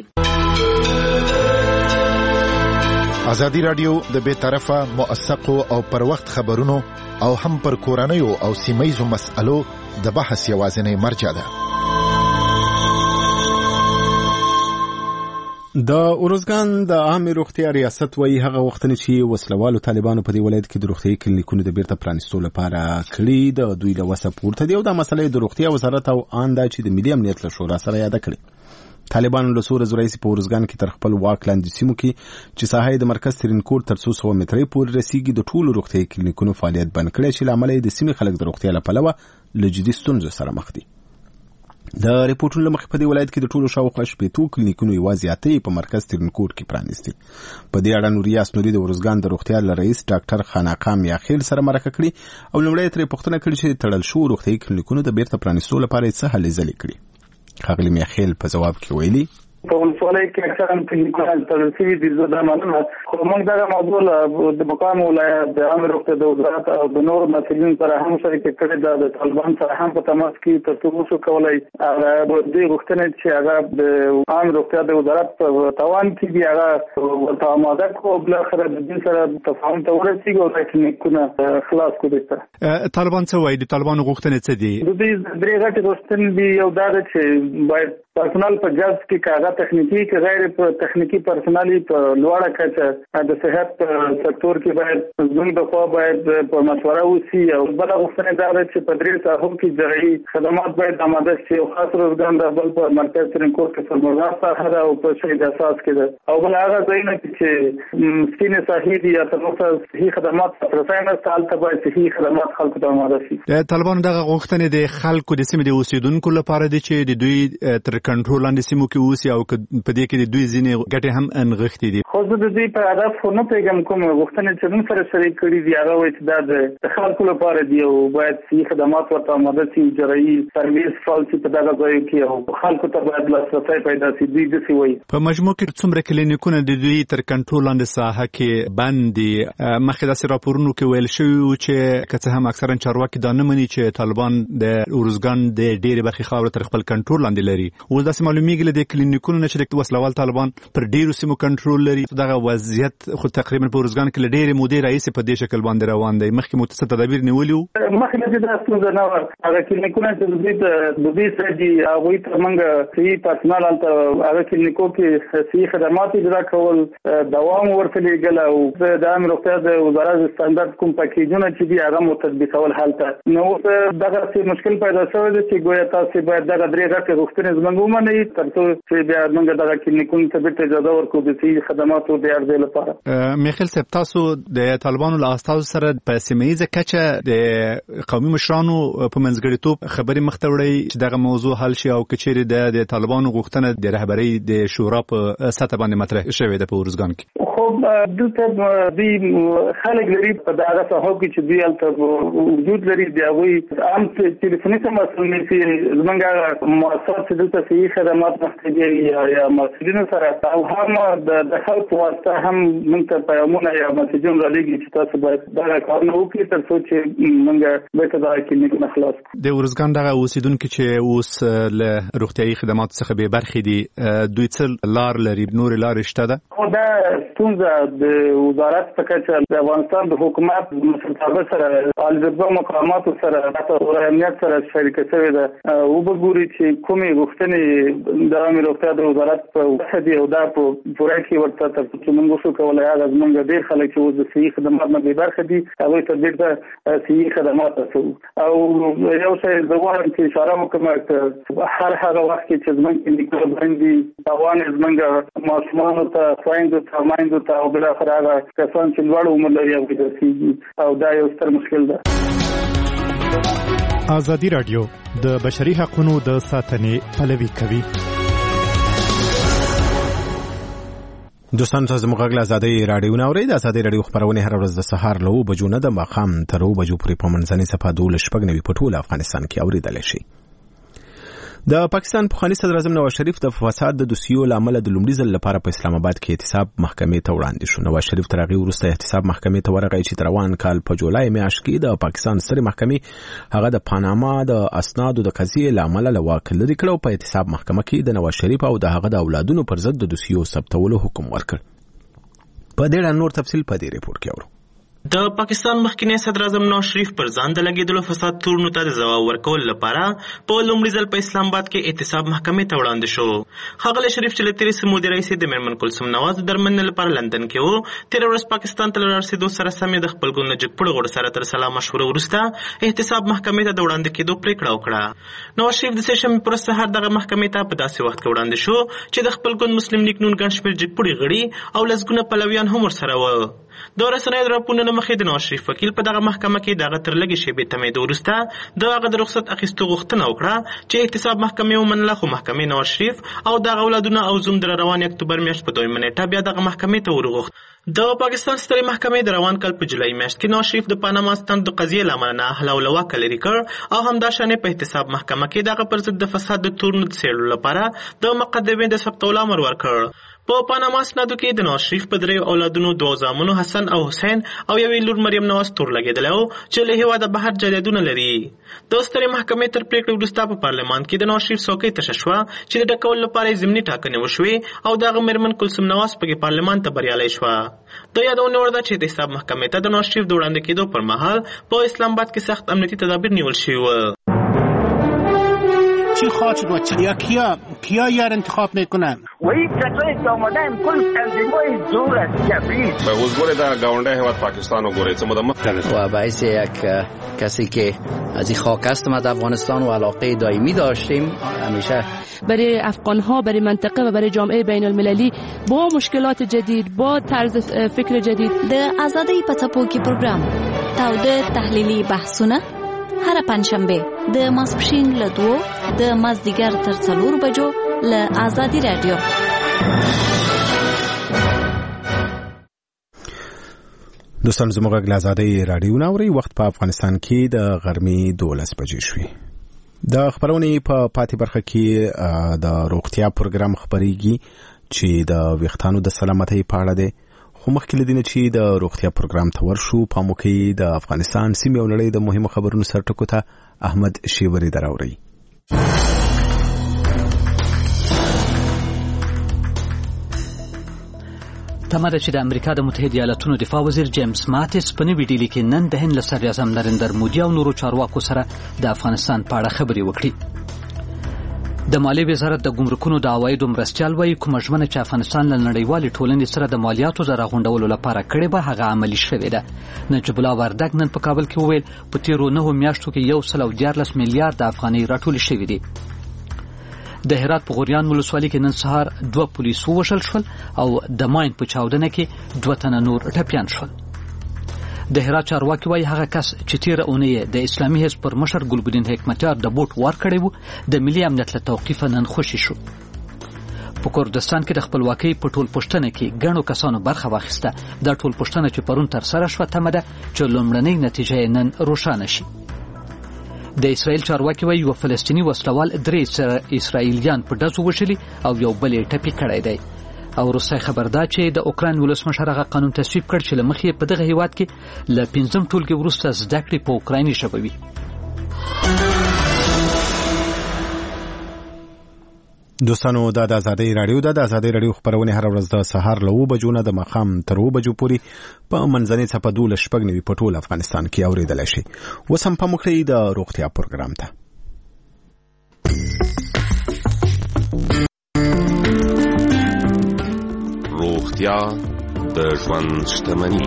ازادي راډیو د بې طرفه موثقو او پر وخت خبرونو او هم پر کورنیو او سیمه‌یزو مسألو د بحث یوازینی مرجع ده. د اروزګان د عامه روغتیا ریاست وایي هغه وختونه چې وسلوالو طالبانو په دې ولایت کې د روغتیايي کلینیکونو د بیرته پرانیستو لپاره کړي د دوی له وسه پورته دی او دا مسله د روغتیا وزارت او آن دا چې د ملي امنیت له شورا سره یاد کړي. طالبانو له څو ورځو راهیسې په اروزګان کې تر خپل واک لاندې سیمو کې چې ساحه د مرکز ترینکوټ تر څو سوه مترې پورې رسیږي د ټولو روغتیايي کلینیکونو فعالیت بند کړی چې له امله یې د سیمې خلک د روغتیا له پلوه له جدي ستونزو سره مخ دي. د ریپورټونو له مخې په دې ولایت کې د ټولو شاوخوا شپېتو کلینیکونو یوازې اته په مرکز ترینکوټ کې پرانیستي. په دې اړه نوریاس نوري د اروزګان د روغتیا له رئیس ډاکټر خاناقا میاخیل سره مرکه کړې او لومړی ترې پوښتنه کړې چې تړل شوو روغتیايي کلینیکونو د بیرته پرانیستو لپاره څه هلې ځلې کړي. ښاغلي میاخیل په ځواب کې ویلي په ولسوالۍ کې اکثرا کلینیکونه تړل شوي دي. زه دا منم خو موږ دغه موضوع د مقام ولایت د عامه روغتیا د وزارت او د نورو مسؤلینو سره هم شریک کړې ده. د طالبان سره هم په تماس کې تر څو وشو کولی هغه دې غوښتنې چې هغه د عامه روغتیا د وزارت په توان کې دي هغه ورته آماده کړو. بالاخره د دې سره تفاهم ته ورسېږو او د کلینیکونه خلاص کړو. طالبان څه وایي؟ د طالبانو غوښتنې څه دي؟ د دې درې غټې غوښتنې دي. یو دا ده چې باید پرسونل په جذب کې کاغه تخنیکی کې غیر په تخنیکی پرسونالي په لوړه کچه د صحت سکتور کې باید زموږ د خوا باید په مشوره وشي. او بل غوښتنه دا ده چې په درې ساحو کې جرعي خدمات باید آماده شي او خاص روزګان د بل په مرکز سرین کور کې سرمرغ ساحه ده او په شهید اساس کې ده. او بل هغه ځایونه چې مسکین صحیح دي یا تر اوسه صحیح خدمات رسای نه ستالته باید صحیح خدمات خلکو ته آماده شي. د طالبانو دغه غوښتنې د خلکو د سیمې د اوسیدونکو لپاره دي چې د دوی تر کنټرول لاندې سیمو کې اوسي او په دې کې د دوی ځینې ګټې هم انغښتې دي. خو زه د دې په هدف خو نه پوهېږم کوم غوښتنې چې موږ سره شریک کړي دي هغه وایي چې دا د خلکو لپاره دي او باید صحیح خدمات ورته آماده شي. جرعي سرویس فعال شي په دغه ځایو کې او خلکو ته باید لاسرسی پیدا شي. دوی داسې وایي. په مجموع کې څومره کلینیکونه د دوی تر کنټرول لاندې ساحه کې بند دي؟ مخکې داسې راپورونو کې ویل شوي وو چې که څه هم اکثرا چارواکي دا نه مني چې طالبان د ارزګان د ډېرې برخې خاوره تر خپل کنټرول لاندې لري. اوس داسې معلومیږي له دې کلینیکونو نه چې د وسلوال طالبان پر ډېرو سیمو کنټرول لري. دغه وضعیت خو تقریبا په ارزګان کې له ډېرې مودې راهیسې په دې شکل باندې روان دی. مخکې مو څه تدابیر نیولي وو؟ مخکې نه دا ستونزه نه وه. هغه کلینیکونه چې د دوی د دوی سره دي هغوی ته موږ صحیح پرسونل هلته هغه کلینیکو کې صحیح خدمات اجرا کول دوام ورته لېږل او د عامه روغتیا د وزارت سټنډرډ کوم پکیجونه چې دي هغه مو تطبیقول هلته. نو اوس دغه مشکل پیدا شوی دی چې ګویا تاسې باید دغه درې غټې غوښتنې زموږ ومنئ تر څو چې بیا موږ دغه کلینیکونو ته بیرته اجازه ورکړو د صحي خدماتو د عرضې لپاره. میخیل صاحب، تاسو د طالبانو له استازو سره په سیمه ییزه کچه د قومي مشرانو په منځګړیتوب خبرې مخ ته وړئ چې دغه موضوع حل شي او که چیرې د طالبانو غوښتنه د رهبرۍ د شورا په سطح باندې مطرح شوې ده په ارزګان کې؟ خو دلته دوی خلک لري په دغه ساحو کې چې دوی هلته وجود لري د هغوی عام تلیفوني تماسونه چې زموږ مؤسسات چې دلته صحي خدمات مخکې دي یا مسؤلینو سره او هم د خلکو واسطه هم موږ ته پیغامونه یا مسیجونه رالیږي چې تاسو باید دغه کارونه وکړئ تر څو چې موږ بیرته دغه کلینیکونه خلاص کړو. د ارزګان دغه اوسیدونکي چې اوس له روغتیایي خدماتو څخه بې برخې دي دوی څه لار لري؟ نورې لارې شته ده؟ خو دا ستونزه د وزارت په کچه د افغانستان د حکومت مشرتابه سره عالیرتبه مقاماتو سره د امنیت سره شریکه شوې ده. وبګوري چې کومې غوښتنې د عامه روغتیا د وزارت په وخت دی او دا په پوره کې ورته تر څو موږ وشو کولی هغه زموږ ډېر خلک چې اوس د صحي خدمات نه بې برخې دي هغوی ته بیرته صحي خدمات رسوو. او یو شی زه غواړم چې اشاره وکړم هر هغه وخت کې چې زموږ کلینیکونه بند دي تاوان یې زموږ ماشومانو ته خویندو ته میندو ته او بالاخره هغه کسان چې لوړ عمر لري هغوی ته رسېږي او دا یو ستر مشکل ده. ازادي راډیو د بشري حقوقو د ساتنې پلوي کوي. دوستان تاسو زموږ غږ ازادي راډیو نه اورئ. د ازادي راډیو خبرونه هر ورځ د سهار له اوه بجو نه د ماښام تر اوه بجو پورې په منځنۍ صفحه دولس شپږ نوي په ټول افغانستان کې اورېدلی شي. د پاکستان پخوانی صدر اعظم نواز شریف د فساد د دوسیو لامل د لومړي ځل لپاره په اسلام آباد کې احتساب محکمې ته وړاندې شو. نواز شریف تر هغې وروسته احتساب محکمې ته ورغی چې تر روان کال په جولای میاشت کې د پاکستان سترې محکمې هغه د پاناما د اسنادو د قضیې لامل له واک لرې کړ او په احتساب محکمه کې د نواز شریف او د هغه د اولادونو پر ضد د دوسیو ثبتولو حکم ورکړ. په دې اړه نور تفصیل په دې ریپورت کې اورو. د پاکستان مخکنی صدر اعظم نواز شریف پر ځان د لګیدلو فساد تورونو ته د ځواب ورکول لپاره په لومړي ځل په اسلام آباد کې احتساب محکمې ته وړاندې شو. ښاغلی شریف چې له تېرې څه مودې راهیسې د میرمن کلثوم نواز د درملنې لپاره لندن کې و، تېره ورځ پاکستان ته له رارسېدو سره سم یې د خپل ګوند له جګپړو غړو سره تر سلا مشوره وروسته احتساب محکمې ته د وړاندې کېدو پرېکړه وکړه. نواز شریف د سې شنبې په ورځ سهار دغه محکمې ته په داسې وخت کې وړاندې شو چې د خپل ګوند مسلم لیګ نون ګڼ شمېر جګپړي غړي او لسګونه پلویان هم ورسره وو. د رسنیو د راپورونو له مخې د نواز شریف وکیل په دغه محکمه کې دغه تر لږې شېبې تمېدو وروسته د هغه د رخصت اخیستو غوښتنه وکړه چې احتساب محکمې ومنله، خو محکمې نواز شریف او دغه اولادونه او زوم د روان اکتوبر میاشت په دویمه نیټه بیا دغه محکمې ته ورغوښت. د پاکستان سترې محکمې د روان کال په جولای میاشت کې نواز شریف د پاناما ستن د قضیې له امله نااهله او له واکه لرې کړ او همداشانې په احتساب محکمه کې دغه پر ضد د فساد د تورنو د څېړلو لپاره د مقدمې د ثبتولو امر ورکړ. په پاناما اسنادو کې د نواز شریف په دریو اولادونو دوو زامنو حسن او حسین او یوې لور مریم نواز تور لګېدلی و چې له هېواده بهر جایدادونه لري. د سترې محکمې تر پرېکړې وروسته په پارلمان کې د نواز شریف څوکۍ تشه شوه چې د ډکولو لپاره یې ضمني ټاکنې وشوې او د هغه مېرمن کلثوم نواز پکې پارلمان ته بریالی شوه. د یادونه وړ ده چې د حساب محکمې ته د نواز شریف د وړاندې کېدو پر مهال په اسلام آباد کې سخت امنیتي تدابیر نیول شوي وو. چی خواهد و چیا کیا کیا یار انتخاب میکنن و این کسایی که آمدن کل تنظیم‌های زور است جبری به حضور در گاونده حواد پاکستان و گوریت مدمت و باعث یک کسی که از این خاک است ما در افغانستان و علاقه دائمی داشتیم همیشه برای افغان‌ها، برای منطقه و برای جامعه بین المللی با مشکلات جدید، با طرز فکر جدید. د آزادۍ په څپو کې پروګرام تاوده تحلیلي بحثونه هر پنجشنبه د ماسپښین له دوو د مازدیګر تر څلور بجو له آزادي رادیو. دوستان زموږ غږ له آزادۍ رادیو نه اورئ. وخت په افغانستان کې د غرمې دولس بجې شوې. د خپرونې په پاتې برخه کې د روغتیا پروګرام خپرېږي چې د ویښتانو د سلامتۍ په اړه دی. خو مخکې له دې نه چې د روغتیا پروګرام ته ورشو، پام وکړئ د افغانستان سیمې او نړۍ د مهمو خبرونو سرټکو ته احمد شیوري دراوړئ. تمه ده چې د امریکا د متحده ایالاتونو دفاع وزیر جیمز ماتس په نوي ډیلي کې نن د هند له صدر اعظم نریندر مودي او نورو چارواکو سره د افغانستان په اړه خبرې وکړي. د مالیې وزارت د ګمرکونو د عوایدو مرستیال وایي کومه ژمنه چې افغانستان له نړیوالې ټولنې سره د مالیاتو د راغونډولو لپاره کړې به هغه عملي شوې ده. نجیب الله وردګ نن په کابل کې وویل په تیرو نهو میاشتو کې یو سل او دیارلس میلیارډ افغانۍ راټولې شوې دي. د هرات په غوریان ولسوالۍ کې نن سهار دوه پولیس ووژل شول او د ماین په چاودنه کې دوه تنه نور ټپیان شول. د هرات چارواکي وایي هغه کس چې تیره اونۍ د اسلامي حزب پر مشر ګلبدین حکمتیار د بوټ وار کړی و د ملي امنیت له توقیفه نن خوشي شو. په کردستان کې د خپلواکۍ په ټول پوښتنه کې ګڼو کسانو برخه واخیسته. دا ټول پوښتنه چې پرون ترسره شوه تمه ده چې لومړنۍ نتیجه یې نن روښانه شي. د اسرائیل چارواکي وایي یو فلسطیني وسلوال درې اسرائیلیان په ډزو وژلي او یو بل یې ټپي کړی دی. او وروستی خبر دا چې د اوکراین ولسمشر هغه قانون تصویب کړ چې له مخې په دغه هیواد کې له پنځم ټولګي وروسته زده کړې په اوکرایني ژبه وي. دوستانو دا د آزادۍ رادیو ده. د آزادۍ رادیو خپرونې هر ورځ د سهار له اوه بجو نه د ماښام تر اوه بجو پورې په منځنۍ څپه دولس شپږ نوي په ټول افغانستان کې اورېدلی شي. اوس هم پام وکړئ د روغتیا پروګرام ته. روغتیا د ژوند شتمني.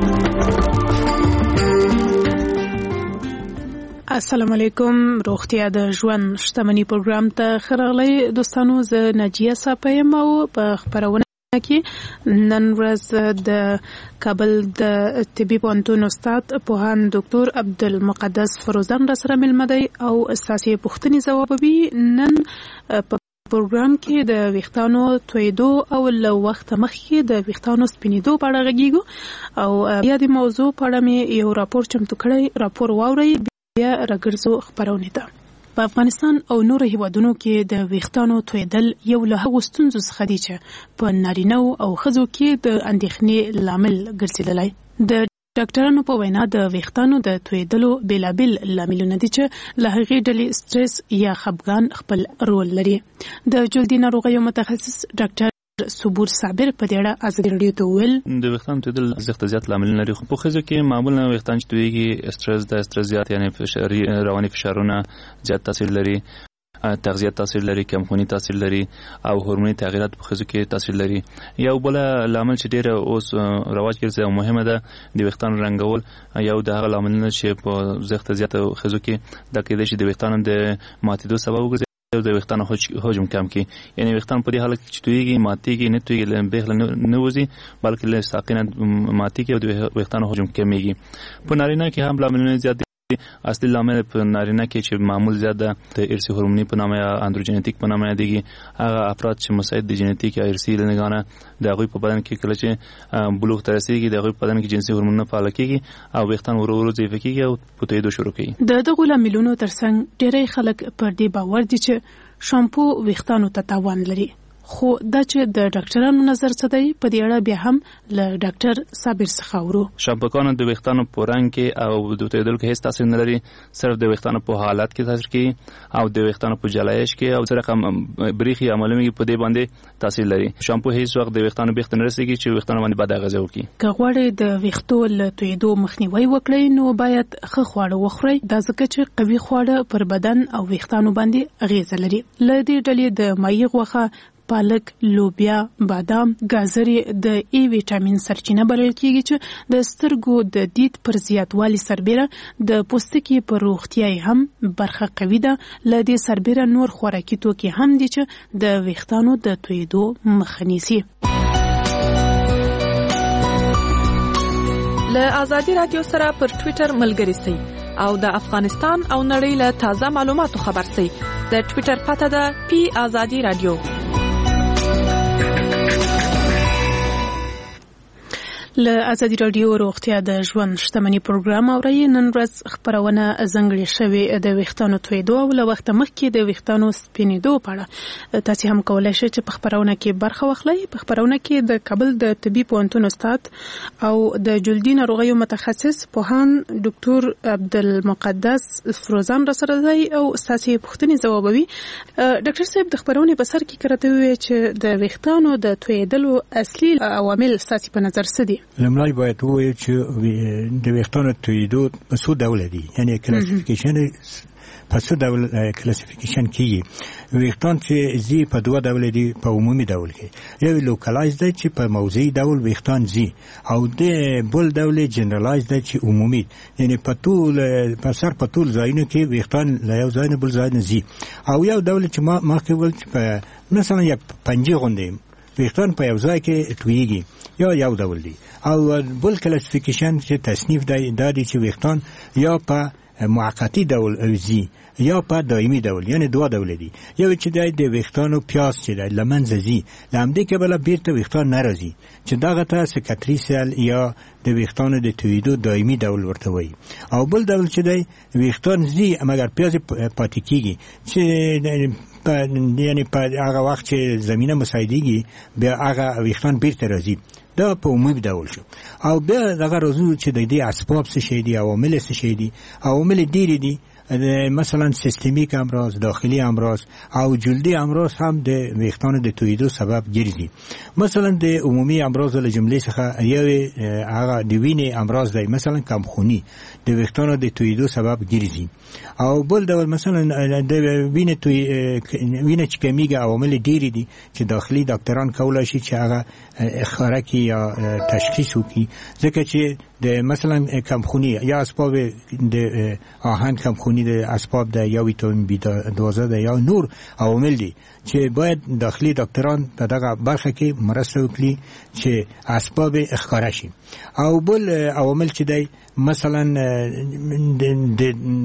السلام علیکم. روغتیا د ژوند شتمني پروګرام ته ښه راغلی دوستانو. زه ناجیه صاحب یم او په خپرونه کې نن ورځ د کابل د طبي پوهنتون استاد پوهاند ډاکټر عبدالمقدس فروزان را سره مېلمه دی او ستاسې پوښتنې ځوابوي. نن په پروګرام کې د ویښتانو تویدو او له وخته مخکې د ویښتانو سپینېدو په اړه غږیږو او بیا د موضوع په اړه مې یو راپور چمتو کړی. راپور واورئ بیا راګرځو خپرونې ته. په افغانستان او نورو هیوادونو کې د ویښتانو تویدل یو له هغو ستونزو څخه دی چې په نارینه او ښځو کې د اندېښنې لامل ګرځېدلی. د ډاکټرانو په وینا د ویښتانو د تویدلو بیلابیل لاملونه دي چې له هغې ډلې سټرس یا خپګان خپل رول لري. د جلدي ناروغیو متخصص ډاکټر صبور صابر په دې اړه ازادي رادیو ته وویل د ویښتانو تویدل زیات زیات لاملونه لري. خو په ښځو کې معمولا ویښتان چې تویږي سټرس د سټرس زیات یعنی فشاري رواني فشارونه زیات تاثیر لري، تغذیه تاثیر لري، کمخوني تاثیر لري او هورموني تغیرات په ښځو کې تاثیر لري. یو بل لامل چې ډېر اوس رواج ګرځي او مهمه ده د ویښتانو رنګول. یو د هغه لاملونه چې په زیات زیات ښځو کې دا کېدای شي د ویښتانو د ماتېدو سبب وګرځي د ویښتانو حجم کم کی، یعنی ویښتان په دې حالت کې چې تویږي ماتېږي نه تویږي له بېخله نه وځي بلکې له ساقینه ماتېږي او د ویښتانو حجم کمیږي. په نارینه کې هم لاملونه زیات دي. اصلي لامل په نارینه کې چې معمول زیات ده د ارثي هورموني په نامه یا اندروجینیټیک په نامه یادېږي. هغه افراد چې مساعد د جینیټیک یا ارثي لنګانه د هغوی په بدن کې کله چې بلوغ ته رسېږي د هغوی په بدن کې جنسي هورمونونه فعاله کېږي او ویښتان ورو ورو ضعیفه کېږي او په تویېدو شروع کوي. د دغو لاملونو ترڅنګ ډېری خلک پر دې باور دي چې شامپو ویښتانو ته تاوان لري، خو دا چې د ډاکټرانو نظر څه دی په دې اړه بیا هم له ډاکټر صابر څخه اورو. شامپوګانو د ویښتانو په رنګ کې او د تویېدلو کې هیڅ تاثیر نه لري، صرف د ویښتانو په حالت کې تاثیر کوي او د ویښتانو په جلایش کې او څه رقم بریښي یا معلومیږي په دې باندې تاثیر لري. شامپو هیڅ وخت د ویښتانو بیخ ته نه رسېږي چې ویښتانو باندې بد اغېزه وکړي. که غواړئ د ویښتو له تویېدو مخنیوی وکړئ نو باید ښه خواړه وخورئ، دا ځکه چې قوي خواړه پر بدن او ویښتانو باندې اغېزه لري. له دې ډلې د مایع غوښه، پالک، لوبیا، بادام، گازرې د ای ویټامین سرچینه بلل کېږي چې د سترګو د دید پر زیاتوالي سربېره د پوستکي پر روغتیا هم برخه قوي ده. له دې سربېره نور خوراکي توکي هم دي چې د ویښتانو د تویېدو مخه نیسي. له ازادي رادیو سره پر ټویټر ملګري سئ او د افغانستان او نړۍ له تازه معلوماتو خبر سئ. د ټویټر پته ده پی ازادي رادیو. له ازادي رادیو روغتیا د ژوند شتمنۍ پروګرام اورئ. نن ورځ خبرونه ځانګړې شوې د ویښتانو تویېدو او له وخته مخکې د ویښتانو سپینېدو په اړه. تاسو هم کولای شئ چې په خبرونه کې برخه واخلئ. په خبرونه کې د کابل د طبي پوهنتون استاد او د جلدي ناروغیو متخصص پوهان ډاکټر عبدالمقدس فروزان را سره دی او ستاسو پوښتنې ځوابوي. ډاکټر صاحب د خبرونې په سر کې کړته وی چې د ویښتانو د تویېدلو اصلي عوامل ستاسو په نظر څه دي؟ لمړی باید ووایو چې د ویښتانو تویېدو په څو ډوله دي، یعنی کلاسیفیکیشن په څو ډول کلاسیفیکیشن کېږي. ویښتان چې ځي په دوه ډوله دي په عمومي ډول کې. یو لوکلایز دی چې په موضعي ډول ویښتان ځي او د بل ډول جنرالایز دی چې عمومي، یعنی په ټول په سر په ټول ځایونو کې ویښتان له یو ځای نه بل ځای نه ځي. او یو ډول چې ما مخکې وویل چې په مثلا یک پنجې غوندې ویښتان په یو ځای کې تویېږي یا یو ډول دی. او بل کلاسیفیکیشن چې تصنیف دی دا دی چې ویښتان یا په موقتی ډول ځي یا په دایمي ډول، یعنی دوه ډول دي. یو چې د ویښتانو پیاس چې د لمنځه ځي له همدې کبله بیرته ویښتان نه راځي چې دغه ته سکتري سیل یا د ویښتانو د تویېدو دایمي ډول ورته وایي. او بل ډول چې دی ویښتان ځي مګر پیاز پاتې کېږي چې یعنی په هغه وخت چې زمینه مساعدېږي بیا هغه ویښتان بیرته راځي. دا په عمومي ډول شو. او بیا دغه راځو چې د دې اسباب څه شي دي، عوامل څه شي دي. عوامل ډېرې دي، مثلا سیستمیک امراض، داخلي امراض او جلدي امراض هم د ویښتانو د تویېدو سبب ګرځي. مثلا د عمومي امراض له جملې څخه یو هغه د وینې امراض دی، مثلا کمخوني د ویښتانو د تویېدو سبب ګرځي. او بل ډول مثلا د وینې توی وینې چې کمیږي عوامل ډېرې دي چې داخلي ډاکټران کولای شي چې هغه اخاره کړي یا تشخیص وکړي، ځکه چې د مثلا کمخونی یا اسباب د آهن کمخونی د اسباب د یا ویتامین بی دوازده د یا نور عوامل دي چې باید داخلي ډاکټران په دغه برخه کې مرسته وکړي چې اسباب اخکاره شي. او بل عوامل چې دی مثلا د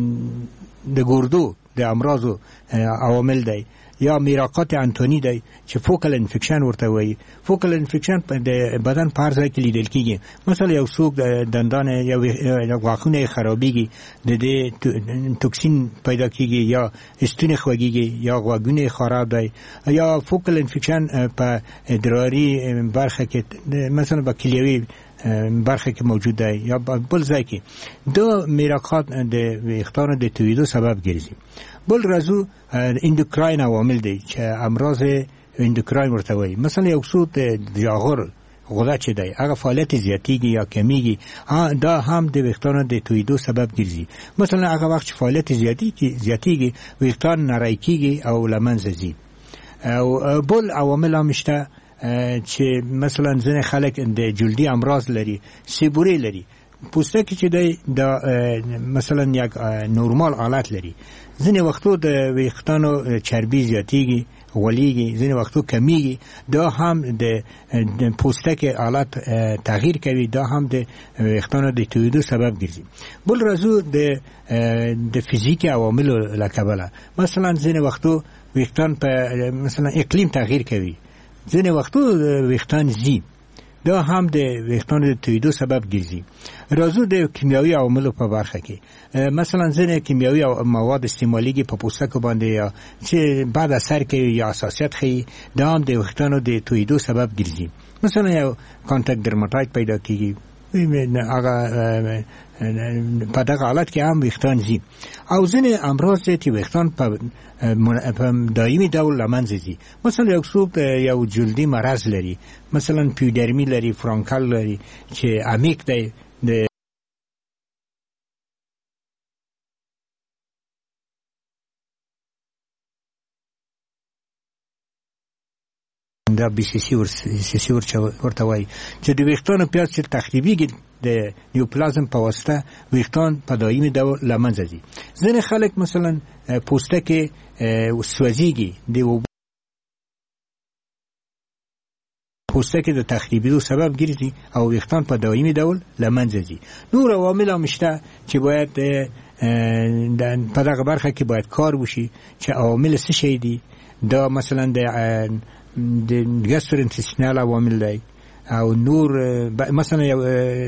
د ګردو د امراضو عوامل دی یا میراقات انتونی دی چې فوکل انفیکشن ورته وایي. فوکل انفیکشن په بدن په هر ځای کې لیدل کېږي. مثلا یو څوک دندان یا غاښونه خرابېږي، د دې توکسین پیدا کېږي یا ستونی خوږېږي یا غوږونه خراب دی، یا فوکل انفیکشن په ادراري برخه کې مثلا په کلیوي برخه کې موجود دی یا بل ځای کې. دو میراقات د ویښتانو د تویېدو سبب ګرځي. بل راځو اندوکراین عوامل دی چې امراض اندوکراین ورته وایي. مثلا یو څوک د جاغور غده چې دی هغه فعالیت زیاتېږي یا کمیږي، دا هم د ویښتانو د تویېدو سبب ګرځي. مثلا هغه وخت چې فعالیت زیاتېږي ویښتان نری کېږي او له منځه ځي. او بل عوامل هم شته چې مثلا ځینې خلک د جلدي امراض لري، سیبوري لري، پوستکی چې دی دا مثلا یک نورمال حالت لري، ځینې وختو د ویښتانو چربي زیاتیږي، غولیږي، ځینې وختو کمیږي، دا هم د پوستکی حالت تغییر کوي، دا هم د ویښتانو د تویدو سبب ګرځي. بل راځو د د فیزیکي عواملو له کبله، مثلا ځینې وختو ویښتان په مثلا اقلیم تغییر کوي، ځینې وختو ویښتان ځي، دا هم د ویښتانو د تویدو سبب ګرځي. راځو د کیمیاوي عواملو په برخه کې، مثلا ځینې کیمیاوي مواد استعمالیږي په پوستکو باندې یا چې بد اثر کوي یا حساسیت ښیي، دا هم د ویښتانو د تویدو سبب ګرځي. مثلا یو کانټاکټ درماتایت پیدا کیږي، هغه په دغه حالت کې هم ویښتان ځي. او ځینې امراض چې ویښتان په دایمي ډول له منځه ځي، مثلا یو څوک یو جلدي مرض لري، مثلا پیودرمي لري، فرانکل لري چې عمیق دی، د دا بی سی سی ورته وایي چې د ویښتانو پیاز چې تخریبیږي د نیوپلازم په واسطه ویښتان په دایمي ډول له منځه ځي. ځینې خلک مثلا پوستکی سوځېږي، د پوستکی د تخریبېدو سبب ګرځي او ویښتان په دایمي ډول له منځه ځي. نور عوامل هم شته چې باید په دغه برخه کې باید کار وشي چې عوامل څه شی دي. دا مثلا د د ګاسترونتستینال عوامل دی او نور، مثلا یو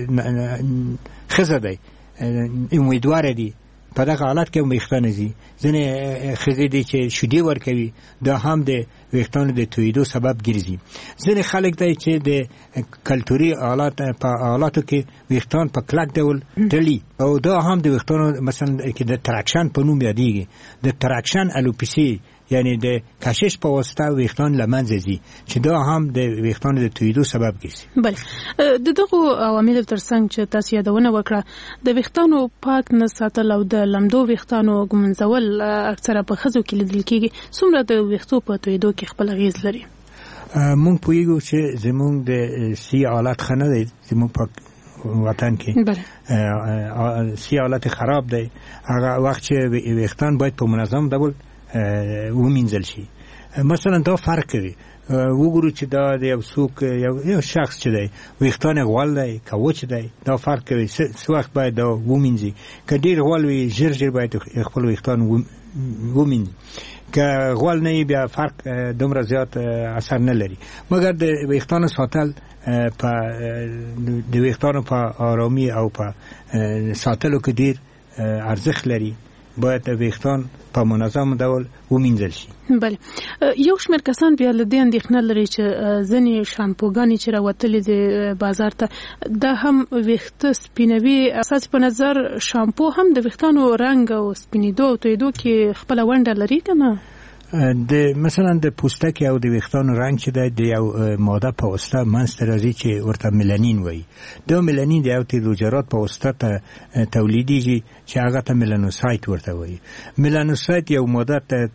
ښځه دی امیدواره دي، په دغه حالت کې ویښتان ځي. ځینې ښځې دي چې شیدې ورکوي، دا هم د ویښتانو د تویدو سبب ګرځي. ځینې خلک دی چې د کلتوري آلات په آلاتو کې ویښتان په کلک ډول تړي، او دا هم د ویښتانو مثلا کې د تراکشن په نوم یادېږي، د تراکشن الوپیسي، یعنی د کشش په واسطه ویښتان له منځه ځي، چې دا هم د ویښتانو د تویدو سبب ګرځي. بله، د دغو عواملو ترڅنګ چې تاسو یادونه وکړه، د ویښتانو پاک نه ساتل او د لمدو ویښتانو ږمنځول اکثره په ښځو کې لیدل کېږي، څومره د ویښتو په تویدو کې خپل اغېز لري؟ مونږ پوهېږو چې زمونږ د سی حالت ښه نه دی زمونږ په وطن کې، سی حالت خراب دی. هغه وخت چې ویښتان باید په منظم ډول ومینځل شي. مثلا دا فرق کوي، وګورو چې دا د یو څوک یو شخص چې دی ویښتان یې غوړ دی که وچ دی، دا فرق کوي څه وخت باید دا ومینځي. که ډېر غوړ وي ژر ژر باید خپل ویښتان ومینځي، که غوړ نه وي بیا فرق دومره زیات اثر نه لري. مګر د ویښتانو ساتل په د ویښتانو په آرامي او په ساتلو کې ډېر ارزښت لري. باید ویښتان په منظم ډول ومینځل شي. بله، یو شمېر کسان بیا له دې اندېښنه لري چې ځینې شامپوګانې چې راوتلې د بازار ته دا هم ویښته سپینوي. اساس په نظر شامپو هم د ویښتانو رنګ او سپینېدو او تویدو کې خپله ونډه لري که نه؟ د مثلا د پوستکي او د ویښتانو رنګ چې دی د یو ماده په واسطه منځته راځي چې ورته ملانین وایي. دا ملانین د یو تیروجرات په واسطه تولیدیږي چې هغه ته ملانوسایت ورته وایي. ملانوسایت یو ماده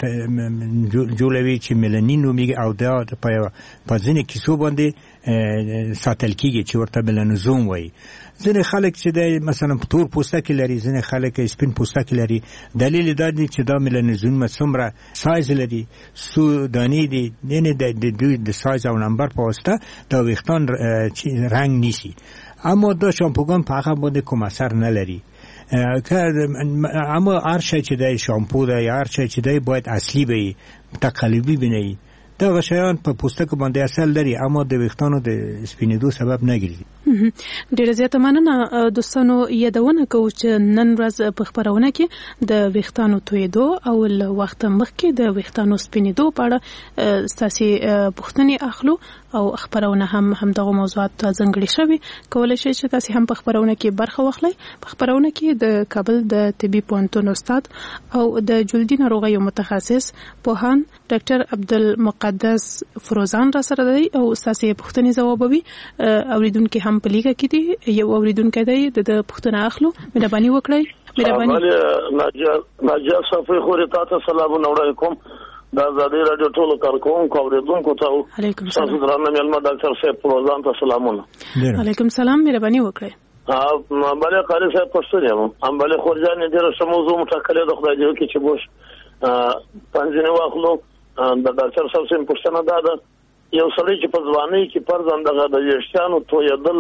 جوړوي چې ملانین نومیږي او دا په ځینې کیسو باندې ساتل کیږي چې ورته ملانوزوم وایي. ځینې خلک چې دی مثلا تور پوستکی لري، ځینې خلک سپین پوستکی لري. دلیل دا دی چې دا ملانوزوم څومره سایز لري، څو دانې دي، یعنې د دوی د سایز او نمبر په واسطه دا ویښتان رنګ نیسي. اما دا شامپوګان په هغه باندې کوم اثر نه لري. اما هر شی چې دی شامپو دی یا هر شی چې دی باید اصلي وي، تقلبي بنوي. دا شیان په پوستکو باندې اثر لري اما د ویښتانو د سپینېدو سبب نه ګرځي. ډیره زیاته مننه دوستانو. یادونه کوو چې نن ورځ په خپرونه کې د ویښتانو تویدو او له وخته مخکې د ویښتانو سپینېدو په اړه ستاسې پوښتنې اخلو او خپرونه هم همدغه موضوعات ته ځانګړې شوې. کولی شئ چې تاسې هم په خپرونه کې برخه واخلئ. په خپرونه کې د کابل د طبي پوهنتون استاد او د جلدي ناروغیو متخصص پوهان ډاکټر عبدالمقدس فروزان را سره دی او ستاسې پوښتنې ځوابوي. اوریدونکي هم په لیکه کې دي. یو اوریدونکی دی، د پوښتنه اخلو. مهرباني وکړئ. مهرباني. ناجیه صفی خوري تاسو سلامونه وړاندې کوم. دا زادي رادیو ټولو کارکونکو اوریدونکو ته علیکم سلام. تاسو درنه مېلمه ډاکټر صاحب فروزان ته سلامونه. علیکم سلام. مهرباني وکړئ. بله قاری صاحب پښتون یم هم بله خورجان ډیره ښه موضوع مټاکلې د خدای دې وکړي چې موږ پنځینې واخلو د ډاکټر صاحب سم پوښتنه دا ده یو سړی چې په ځوانۍ کې فرضاً دغه د ویښتانو تویدل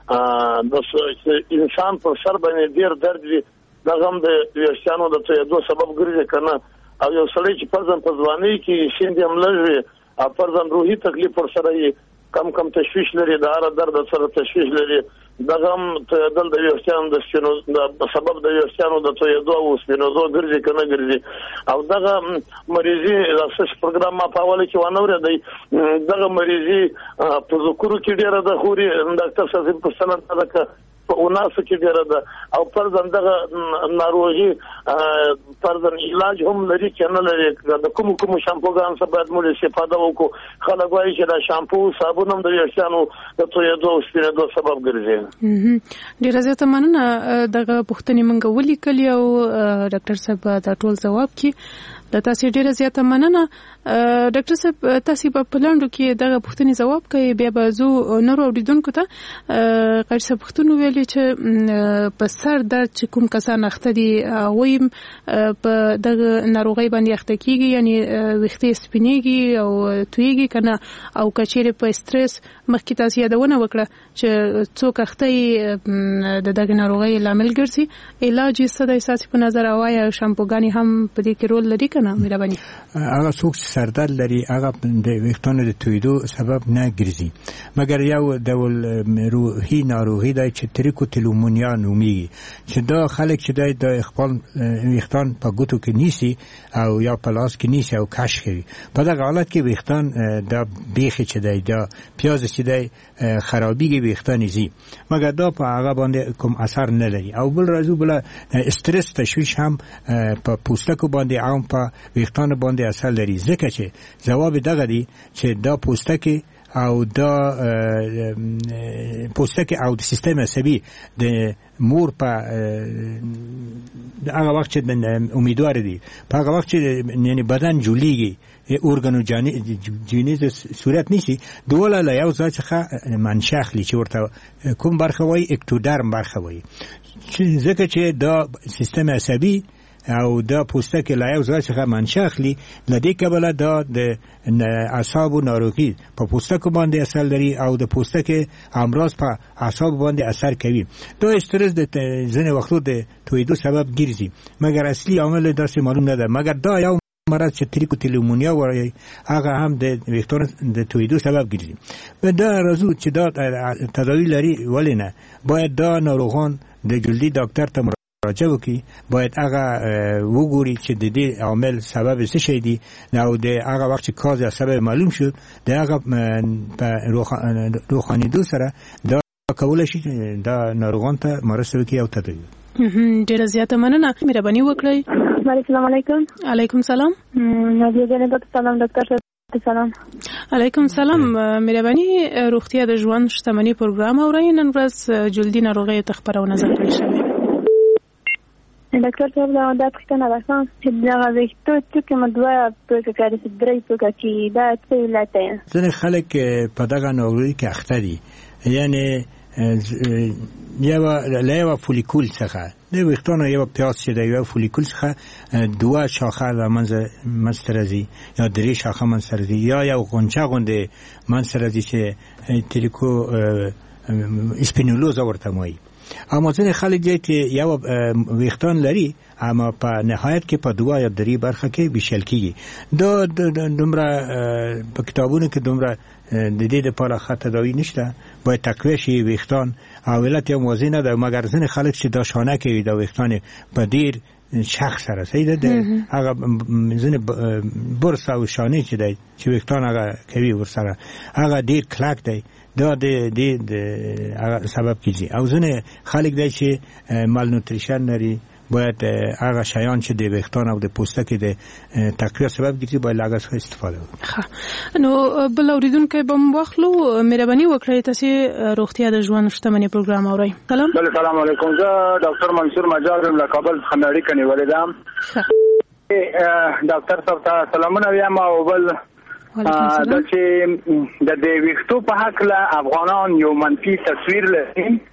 د انسان پر سر باندې ډیر درد وي دغه هم د ویښتانو د تویدو سبب ګرځي که نه او یو سړی چې فرضاً په ځوانۍ کې شیندې هم لږ وي او فرضاً روحي تکلیف ورسره یي کم کم تشویش لري د هر درد سره تشویش لري دغه هم تویدل د ویښتانو د سپینو د سبب د ویښتانو د تویدو او سپینېدو ګرځي که نه ګرځي او دغه مریضي د پروګرام ما په اوله کې وانه اورېدی دغه مریضي په ذکرو کې ډېره ده خوري ډاکټر صاحب پوښتنه ده که په اوناسو کې ډېره ده او فرضاً دغه ناروغي فرضاً علاج هم لري که نه لري د کومو کومو شامپوګانو څخه باید موږ استفاده وکړو خلک وایي چې دا شامپو صابون هم د ویښتانو د تویدو او سپینېدو سبب ګرځي. ډېره زیاته مننه دغه پوښتنې موږ ولیکلې او ډاکټر صاحب دا ټول ځواب کړي د تاسو ډیره زیاته مننه ډاکټر صاحب تاسو په پلاندو کې دغه پوښتنې ځواب کوي بیا به زو نورو اوریدونکو ته قاری صاحب پوښتنه ویلي چې په سر درد چې کوم کسان اخته دي ویم په دغه ناروغي باندې اخته کیږي یعنی وختي سپینېږي او تویږي کنه او کچېره په استرس مخکې تاسو یادونه وکړه چې څوک اخته د دغه ناروغي لامل ګرځي علاج یې څه د اساسي په نظر اوایا شامپوګانی هم په دې کې رول لري کنه مهرباني هغه څوک چې سردرد لري هغه د ویښتانو د تویدو سبب نه ګرځي مګر یو ډول روحي ناروغي دی چې تریکوتیلومونیا نومیږي چې دا خلک چې د خپل ویښتان په ګوتو کې نیسي او یا په لاس کې نیسي او کش کوي په دغه حالت کې ویښتان دا بیخي چې دی دا پیاز چې دی خرابېږي ویښتان زی مګر دا په هغه باندې کوم اثر نه لري او بل راځو بل استرس تشویش هم په پوستکو باندې عام په ویښتانو باندې اثر لري ځکه چې جواب دغه دی چې دا پوستکی او دا پوستکی او د سیستم عصبي د مور په هغه وخت چې امیدوار دي په هغه وخت چې یعنی بدن جوړیږي اورګانوجینیز صورت نیسی دوله له یو ځای څخه منشأ اخلي چې ورته کوم برخه وایي اکتودرم برخه وایي ځکه چې دا سیستم عصبي او دا پوستکی له یو ځای څخه منشأ اخلي له دې کبله دا د اعصابو ناروغي په پوستکو باندې اثر لري او د پوستکي امراض په اعصاب باندې اثر کوي دا استرس د ځینې وختو د تویدو سبب ګرځي مګر اصلي عامل داسې معلوم نه ده مګر دا یو مرض چې تریکوتیلومونیا وایي هغه هم د ویښتانو د تویدو سبب ګرځي دا راځو چې دا تداوی لري ولې نه باید دا ناروغان د جلدي ډاکټر ته راجع وکړي باید هغه وګوري چې د دې عامل سبب څه شي دی او د هغه وخت چې کاز سبب معلوم شد د هغه په روخانیدو سره دا کولای شي دا ناروغان ته مرسته وکړي او تداوی ډیره زیاته مننه مهرباني وکړئ السلام علیکم علیکم سلام نادیه جانب سلام ډاکټر سلام علیکم سلام مهرباني روغتیا د ژوند شتمنۍ پروګرام اورئ نن ورځ جلدي ناروغي تخبرونه ذکر شوی ډاکټر صاحب دا د پښتنه راځم چې دا وخت چې مدوا په کاري درې په کې دا څه لاته ځنه خلک په دغه ناروغي کې اخته دي یعنی یو لایو فولیکول څخه د ویښتانو یو پیاز چې د یو فولیکول څخه دوه شاخه د منځ منځرزي یا درې شاخه منځرزي یا یو غونچه غونډه منځرزي چې تریکو اسپینولوزا ورته وایي اما ځینې خلک دي چې یو ویښتان لري اما په نهایت کې په دوه یا درې برخه کې بشل کیږي دا دومره په کتابونو کې دومره د دې لپاره خطه تداوی نشته باید تقویه شي ویښتان او علت یو موضوع نه ده مګر ځینې خلک چې دا شانه کوي دا ویښتان په ډیر شخص سره صحیح ده هغه ځینې برس او شانې چې دی چې ویښتان هغه کوي ورسره هغه ډیر کلک دی دا د دې سبب کیږي او ځینې خلک دی چې مالنوتریشن لري باید هغه شیان چې د ویښتان او د پوستکي د تقویه سبب ګرځي باید له هغه څخه استفاده وکړي. نو بل اوریدونکي به مو واخلو مهرباني وکړئ تاسو روغتیا د ژوند شتمنۍ پروګرام اورئ. سلام السلام علیکم زه ډاکټر منصور مجار له کابل څخه اړیکه نیولې ده. ډاکټر صاحب ته سلامونه وایم او بل دا چې د دې ویښتو په حق له افغانان یو منفي تصویر لري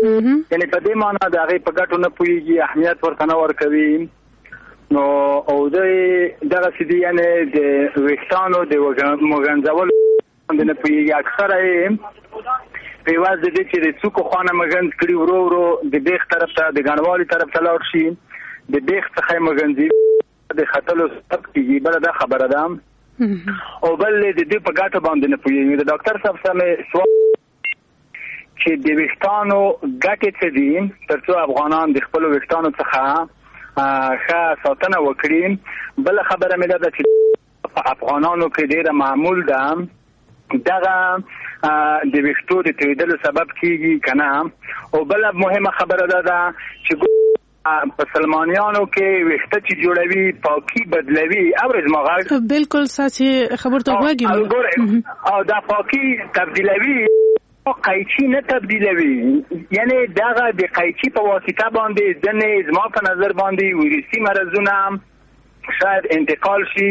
یعنی په دې معنی د هغې په ګټو نه پوهېږي، اهمیت ورته نه ورکوي. نو او دوی دغسې دي یعنې د ویښتانو د مږنځولو باندې نه پوهېږي. اکثره یې په عوض د دې چې د څوکو خوا نه مږنځ کړي، ورو ورو د بیخ طرف ته د ګڼوالي طرف ته لاړ شي، د بیخ څخه یې مږنځي د ختلو سبب کېږي. بله دا خبره ده. او بل د دې په ګټو باندې نه پوهېږي. د ډاکټر صاحب سره مې سوال چې د ویښتانو ګټې څه دي تر څو افغانان د خپلو ویښتانو څخه ښه ساتنه وکړي. بله خبره مې دا ده چې په افغانانو کې ډېره معمول ده دغه د ویښتو د تویدلو سبب کېږي که نه. او بله مهمه خبره دا ده چې په سلمانیانو کې ویښته چې جوړوي پاکي بدلوي. اورې زما غږ؟ بالکل ستاسې خبرو ته غوږ یم. او دا پاکي تبدیلوي، قیچي نه تبدیلوي. یعنی دغه د قیچي په واسطه باندې ځنې زما په نظر باندې ویروسي مرضونه شاید انتقال شي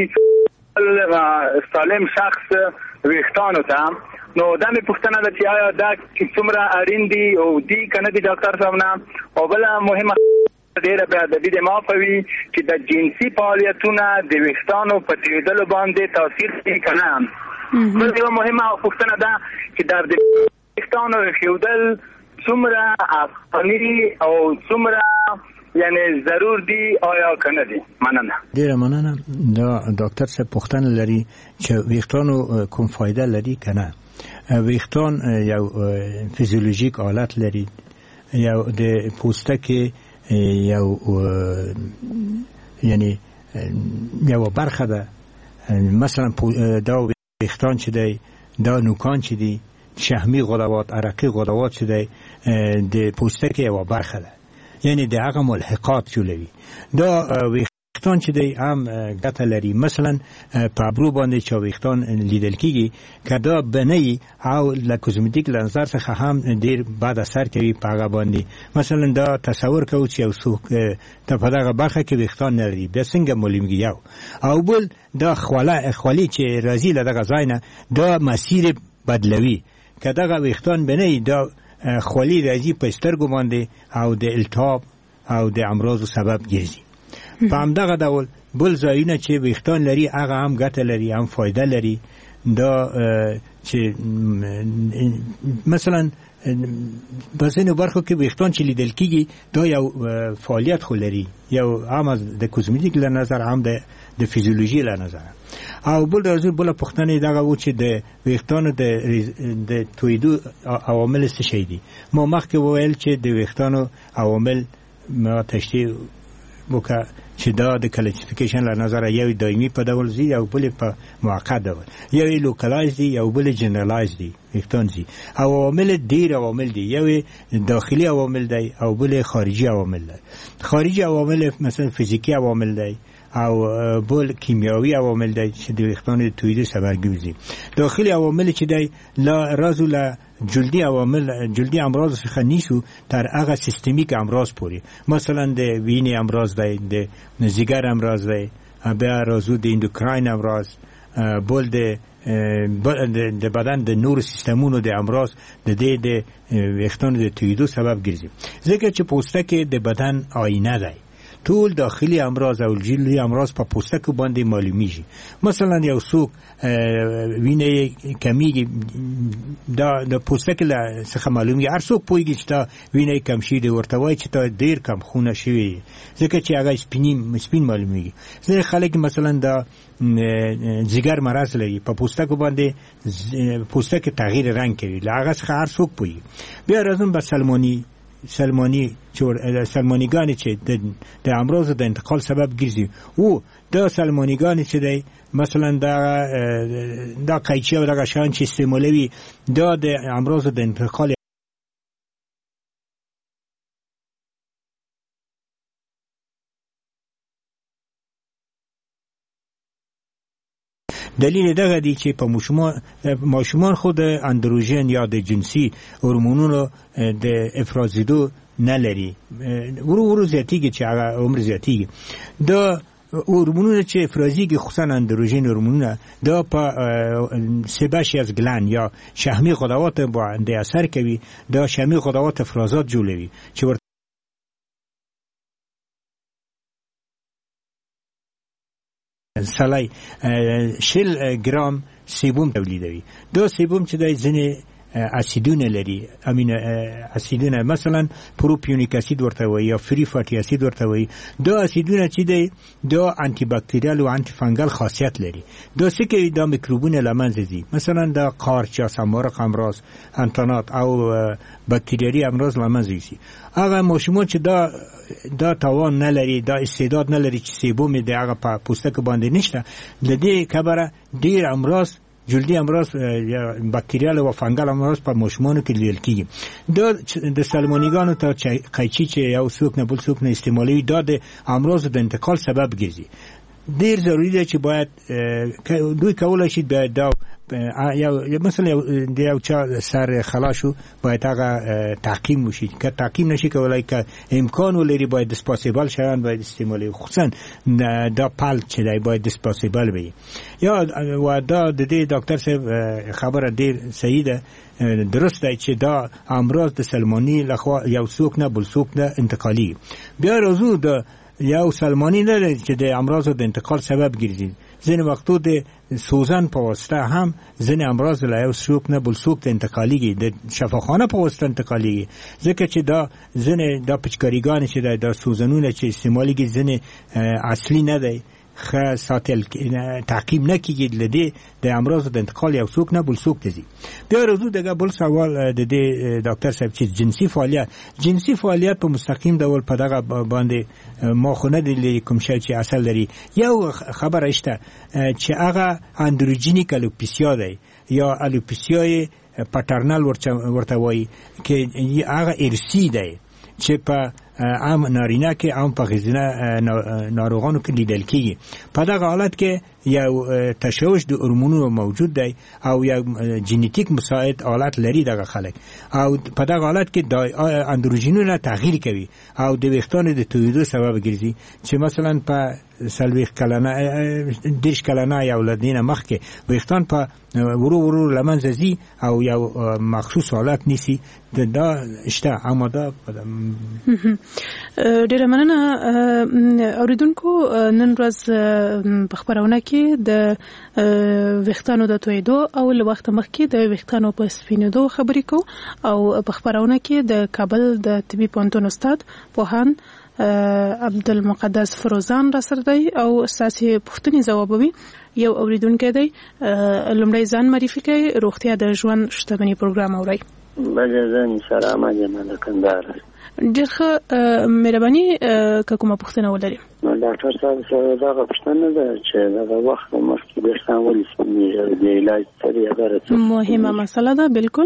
سالم شخص ویښتانو ته. نو دا مې پوښتنه ده چې آیا دا څومره اړین دي او دي که نه دي ډاکټر صاحب نه. او بله مهمه ډېره بې ادبي د معافه وي چې د جنسي فعالیتونه د ویښتانو په تویدلو باندې تاثیر کوي که نه. بل یوه مهمه پوښتنه ده چې دا د ویښتانو ایښودل څومره افغاني او څومره یعنی ضرور دي آیا که نه دي؟ مننه. ډېره مننه. دا ډاکټر صاحب پوښتنه لري چې ویښتانو کوم فایده لري که نه. ویښتان یو فیزیولوژیک حالت لري، یو د پوستکي یو یعنی یو برخه ده. مثلا دا ویښتان چې دی، دا نوکان چې دي، شحمی غدوات، عرقی غدوات چې دی، د پوستکي یو برخه ده، یعنی د هغه ملحقات جوړوي. دا ویښتان چې دی هم ګټه لري. مثلا په ابرو باندې چې ویښتان لیدل کېږي که دا بنۍ او له کوزمتیک له نظر څخه هم ډېر بد اثر کوي په هغه باندې. مثلا دا تصور کوو چې یو څوک ته په دغه برخه کې ویښتان نه لري، بیا څنګه معلومېږي؟ یو او بل دا خوله خولي چې راځي له دغه ځای نه، دا مسیر بدلوي. که دغه ویښتان بنۍ دا خولي راځي په سترګو باندې او د التهاب او د امراضو سبب ګرځي. په همدغه ډول بل ځایونه چې ویښتان لري هغه هم ګټه لري، هم فایده لري. دا چې مثلا په ځینو برخو کې ویښتان چې لیدل کېږي دا یو فعالیت خو لري، یو هم د کوزمتیک له نظر هم د فیزیولوژي له نظر. او بل راځو بله پوښتنه دغه و چې د ویښتانو د تویدو عوامل څه شی دي. ما مخکې وویل چې د ویښتانو عوامل ما تشریح وکړه چې دا د کلاسیفیکیشن له نظره یو دایمي په ډول ځي او بل په موقت ډول، یو لوکلایز دي او بل جنرالایز دي ویښتان ځي. او عوامل ډیر عوامل دي، یو داخلي عوامل دی او بل خارجي عوامل دی. خارجي عوامل مثلا فیزیکی عوامل دی او بل کیمیاوي عوامل دی چې د ویښتانو د تویدو سبب ګرځي. داخلي عوامل چې دی لا رازو له جلدی عوامل جلدی امراض څخه نیسو تر هغه سیستمیک امراض پورې. مثلا د وینې امراض دی، د ځیګر امراض دی، بیا رازو د اندوکراین امراض، بل د د بدن د نورو سیستمونو د امراض د دې د ویښتانو د تویدو سبب ګرځي. ځکه چې پوستکی د بدن آینه دی، ټول داخلي امراض او جلدي امراض په پوستکو باندې معلومیږي. مثلا یو څوک وینه کمیږي دا د پوستکي څخه معلومیږي. هر څوک پوهیږي چې دا وینه کم شي دی، ورته وایي چې دا ډیر کم خونه شوی، ځکه چې هغه سپینی سپین معلومیږي. ځینې خلک مثلا دا ځیګر مرض لري، په پوستکو باندې پوستکي تغییر رنګ کوي، له هغه څخه هر څوک پوهیږي. بیا راځم به سلمانی سلمانی چې سلمانیګانې چې د امراضو د انتقال سبب ګرځي. او دا سلمانیګانې چې دی مثلا دا دا قیچي او دغه شیان چې استعمالوي دا د امراضو د انتقال دلیل دغه دی چې په ماشومان ماشومان خود اندروژن یا د جنسي هورمونونو د افرازیدو نه لري، ورو ورو زیاتیږي چې هغه عمر زیاتیږي. دا هورمونونه چې افرازیږي خصوصا اندروژن هورمونونه دا په سباشیاس گلند یا شحمی غدوات باندې اثر کوي. دا شحمی غدوات افرازات جوړوي چې ورته سلای شل ګرام سیبوم تولیدوي. دا سیبوم چې د ځینې اسیدونه لري، امینو اسیدونه مثلا پروپیونیک اسید ورته وایي یا فری فاټي اسید ورته وایي. دا اسیدونه چې دی دا انټي باکتریال او انټي فنګل خاصیت لري. دا څه کوي؟ دا میکروبونه له منځه ځي. مثلا دا قارچ یا سمارق امراض انتانات او باکتریایي امراض له منځه ځي. هغه ماشومان چې دا دا توان نه لري، دا استعداد نه لري چې سیبوم د هغه په پوستکي باندې نشته، د دې کبره ډیر امراض جلدی امراض یا باکتریال و فنگل امراض په ماشومانو کې لیدل کیږي. دا د سلمونیګانو ته قیچي چې یو څوک نه بل څوک نه استعمالوي، دا د امراض د انتقال سبب ګرځي. ډیر ضروری دی چې باید دوی کولای شي دا یا مثلا یو چا سر خلاص شو باید هغه تعقیم وشي. که تعقیم نشي کولای، که امکان ولري باید دیسپاسیبل شون باید استعمالوي، خصوصا دا پل چې دی باید دیسپاسیبل وي. یا و دا د دې ډاکټر صاحب خبره ډیر صحیح ده، درست دی چې دا امراض د سلمانی لخوا یو څوک نه بل څوک نه انتقالي. بیا راځو د یو سلمانی نه دی چې د امراض د انتقال سبب ګرځي. ځینې وختو د سوزن په واسطه هم ځینې امراض له یو څوک نه بل څوک ته انتقالېږي، د شفاخانه په واسطه انتقالېږي. ځکه چې دا ځینې دا پچکاریګانې چې دا, دا سوزنونه چې استعمالېږي ځینې اصلي نه دی، ښه ساتل تعقیب نه کېږي، له دې د امراضو د انتقال یو څوک نه بل څوک ته ځي. بیا راځو دغه بل سوال د دې ډاکټر صاحب چې جنسي فعالیت جنسي فعالیت په مستقیم ډول په دغه باندې ما خو نه دی کوم شی چې اصل لري. یو خبره شته چې هغه اندروجینیک الوپیسیا دی یا الوپیسیای پټرنل ورته وایي، چې هغه ارثي دی چې په عام نارینه کې عام په غذینه ناروغانو کې لیدل کېږي. په دغه حالت کې یو تشوش د هورمونونو موجود دی او یو جنیتیک مساعد حالت لري دغه خلک، او په دغه حالت کې د اندروژینونه تغییر کوي او د ویښتانو د تویدو سبب ګرځي. چې مثلا په سلویخ کلنه دیش کلنه یا ولدینه مخکې ویښتان په ورو ورو لمنځه ځي او یو مخصوص حالت نیسي. دا شته، اما دا ډیره مننه اوریدونکو. نن ورځ په خبرونه کې د ویښتانو د تویدو او له وخت مخکې د ویښتانو په سپینېدو خبرې کوو، او په خبرونه کې د کابل د طبي پوهنتون استاد پوهان عبدالمقدس فروزان را سره دی او ستاسې پوښتنې ځوابوي. یو اوریدونکی دی، لومړی ځان معرفي کوي، روغتیا د ژوند شتمني پروګرام اورئ. بله زه سلام جمال کندهار. ډېر ښه، مهرباني که کومه پوښتنه ولري. نو ډاکټر صاحب سره دغه پوښتنه ده چې دغه وخت مخکې ویښتان ولې سپینېږي، د علاج سره یې هغه څه مهمه مسله ده. بالکل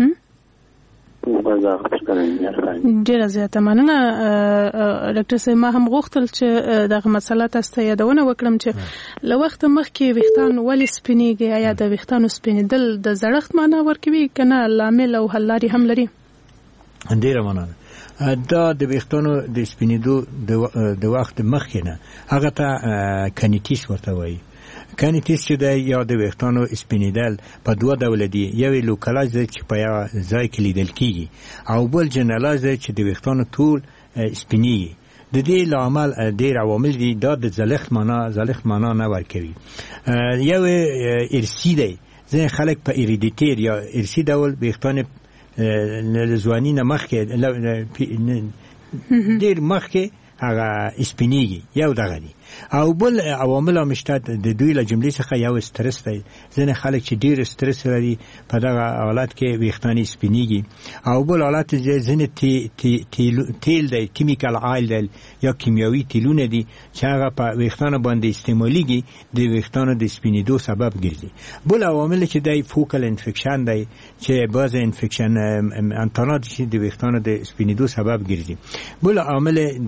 ډیره زیاته مننه ډاکټر صاحب. ما هم غوښتل چې دغه مسله تاسو ته یادونه وکړم چې له وخت مخکې ویښتان ولې سپینېږي، یا د ویښتانو سپینېدل د زړښت معنا ورکوي که نه لامل او حل لارې هم لري؟ ډیره مننه. دا د ویښتانو د سپینېدو د وخت مخکې نه هغه ته کنیتیس ورته وایي. کنیتیس چې دی یا د ویښتانو سپینېدل په دوه ډوله دي. یو یې لوکلایز دی چې په یوه ځای کې لیدل کېږي، او بل جنرالایز دی چې د ویښتانو ټول سپینېږي. د دې لامل ډېر عوامل دي. دا د زلښت معنا زلښت معنا نه ورکوي. یو ارثي دی، ځینې خلک په ایریډیټیر یا ارثي ډول ویښتان له ځواني نه مخکې ډېر مخکې هغه سپینېږي، یو دغه دي. او بل عوامل هم شته، د دوی له جملې څخه یو سترس دی. ځینې خلک چې ډېر سترس لري په دغه حالت کې ویښتان یې سپینېږي. او بل حالت ځینې تیل دی، کیمیکل آیل دی یا کیمیاوي تیلونه دي چې هغه په ویښتانو باندې استعمالیږي، د ویښتانو د سپینېدو سبب ګرځي. بل عوامل چې دی فوکل انفیکشن دی، چې بعض انفیکشن انتانات چې د ویښتانو د سپینېدو سبب ګرځي. بل عامل د ځینې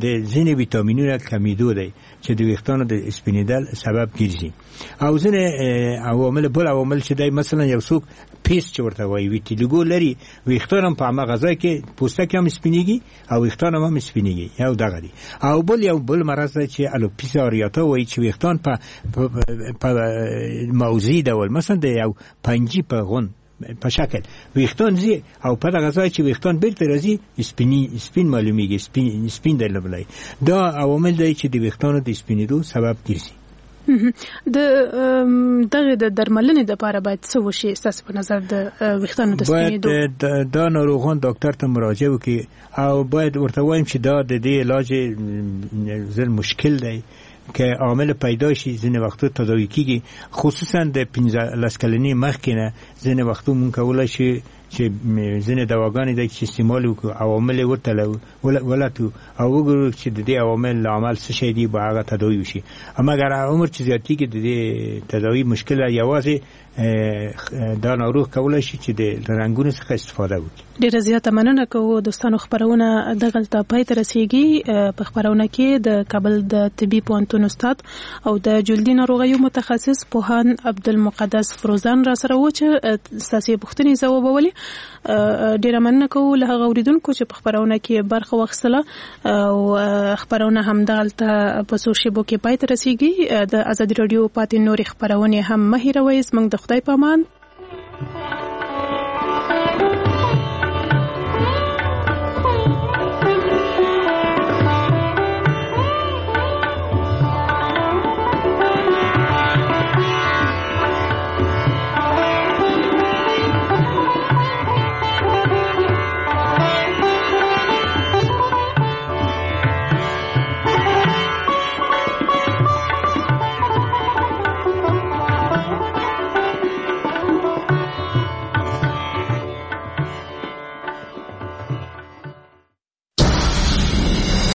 ځینې ویټامینونه کمیدو دی چې د ویښتانو د سپینېدل سبب ګرځي او ځینې عوامل بل عوامل چې دی مثلا یو څوک پیس چې ورته وایي ویټیلیګو لري ویښتان هم په هماغه ځای کې پوستکی هم سپینېږي او ویښتان هم سپینېږي یو دغه دی او بل یو بل مرض دی چې الوپیسیا اریاتا وایي چې ویښتان په په موضعي ډول مثلا د یو پنجي په غون په شکل ویښتان زی او په دغه ځای چې ویښتان بیرته راځي سپینی سپین معلومیږي سپین سپین دی لبلای دا عوامل دی چې د ویښتانو د سپینېدو سبب ګرځي. د دغه د درملنې لپاره باید څه وشي ستاسو په نظر د ویښتانو د سپینېدو؟ باید دا ناروغان ډاکټر ته مراجعه وکړي او باید ورته وایم چې دا د دې علاج زل مشکل دی که عامل پیدا شي ځینې وختو تداوی کیږي خصوصا د پنځلس کلنۍ مخکې نه ځینې وختو مونږ کولی شي چې ځینې دواګانې دی چې استعمال وکړو عوامل یې ورته ولټو او وګورو چې د دې عوامل له عمل څه شی دي به هغه تداوی وشي. مګر عمر چې زیاتېږي د دې تداوی مشکل یوازې دا ناروغ کولی شي چې د رنګونو څخه استفاده وکړي. ډېره زیاته مننه کوو دوستانو. خپرونه دغلته پای ته رسیږي. په خپرونه کې د کابل د طبي پوهنتون استاد او د جلدي ناروغیو متخصص پوهان عبدالمقدس فروزان را سره و چې ستاسې پوښتنې ځوابولې. ډېره مننه کوو له هغه اورېدونکو چې په خپرونه کې برخه واخیستله او خپرونه هم دغلته په څو شیبو کې پای ته رسیږي. د ازادي راډیو پاتې نورې خپرونې هم مه هېروئ. زموږ د خدای په امان.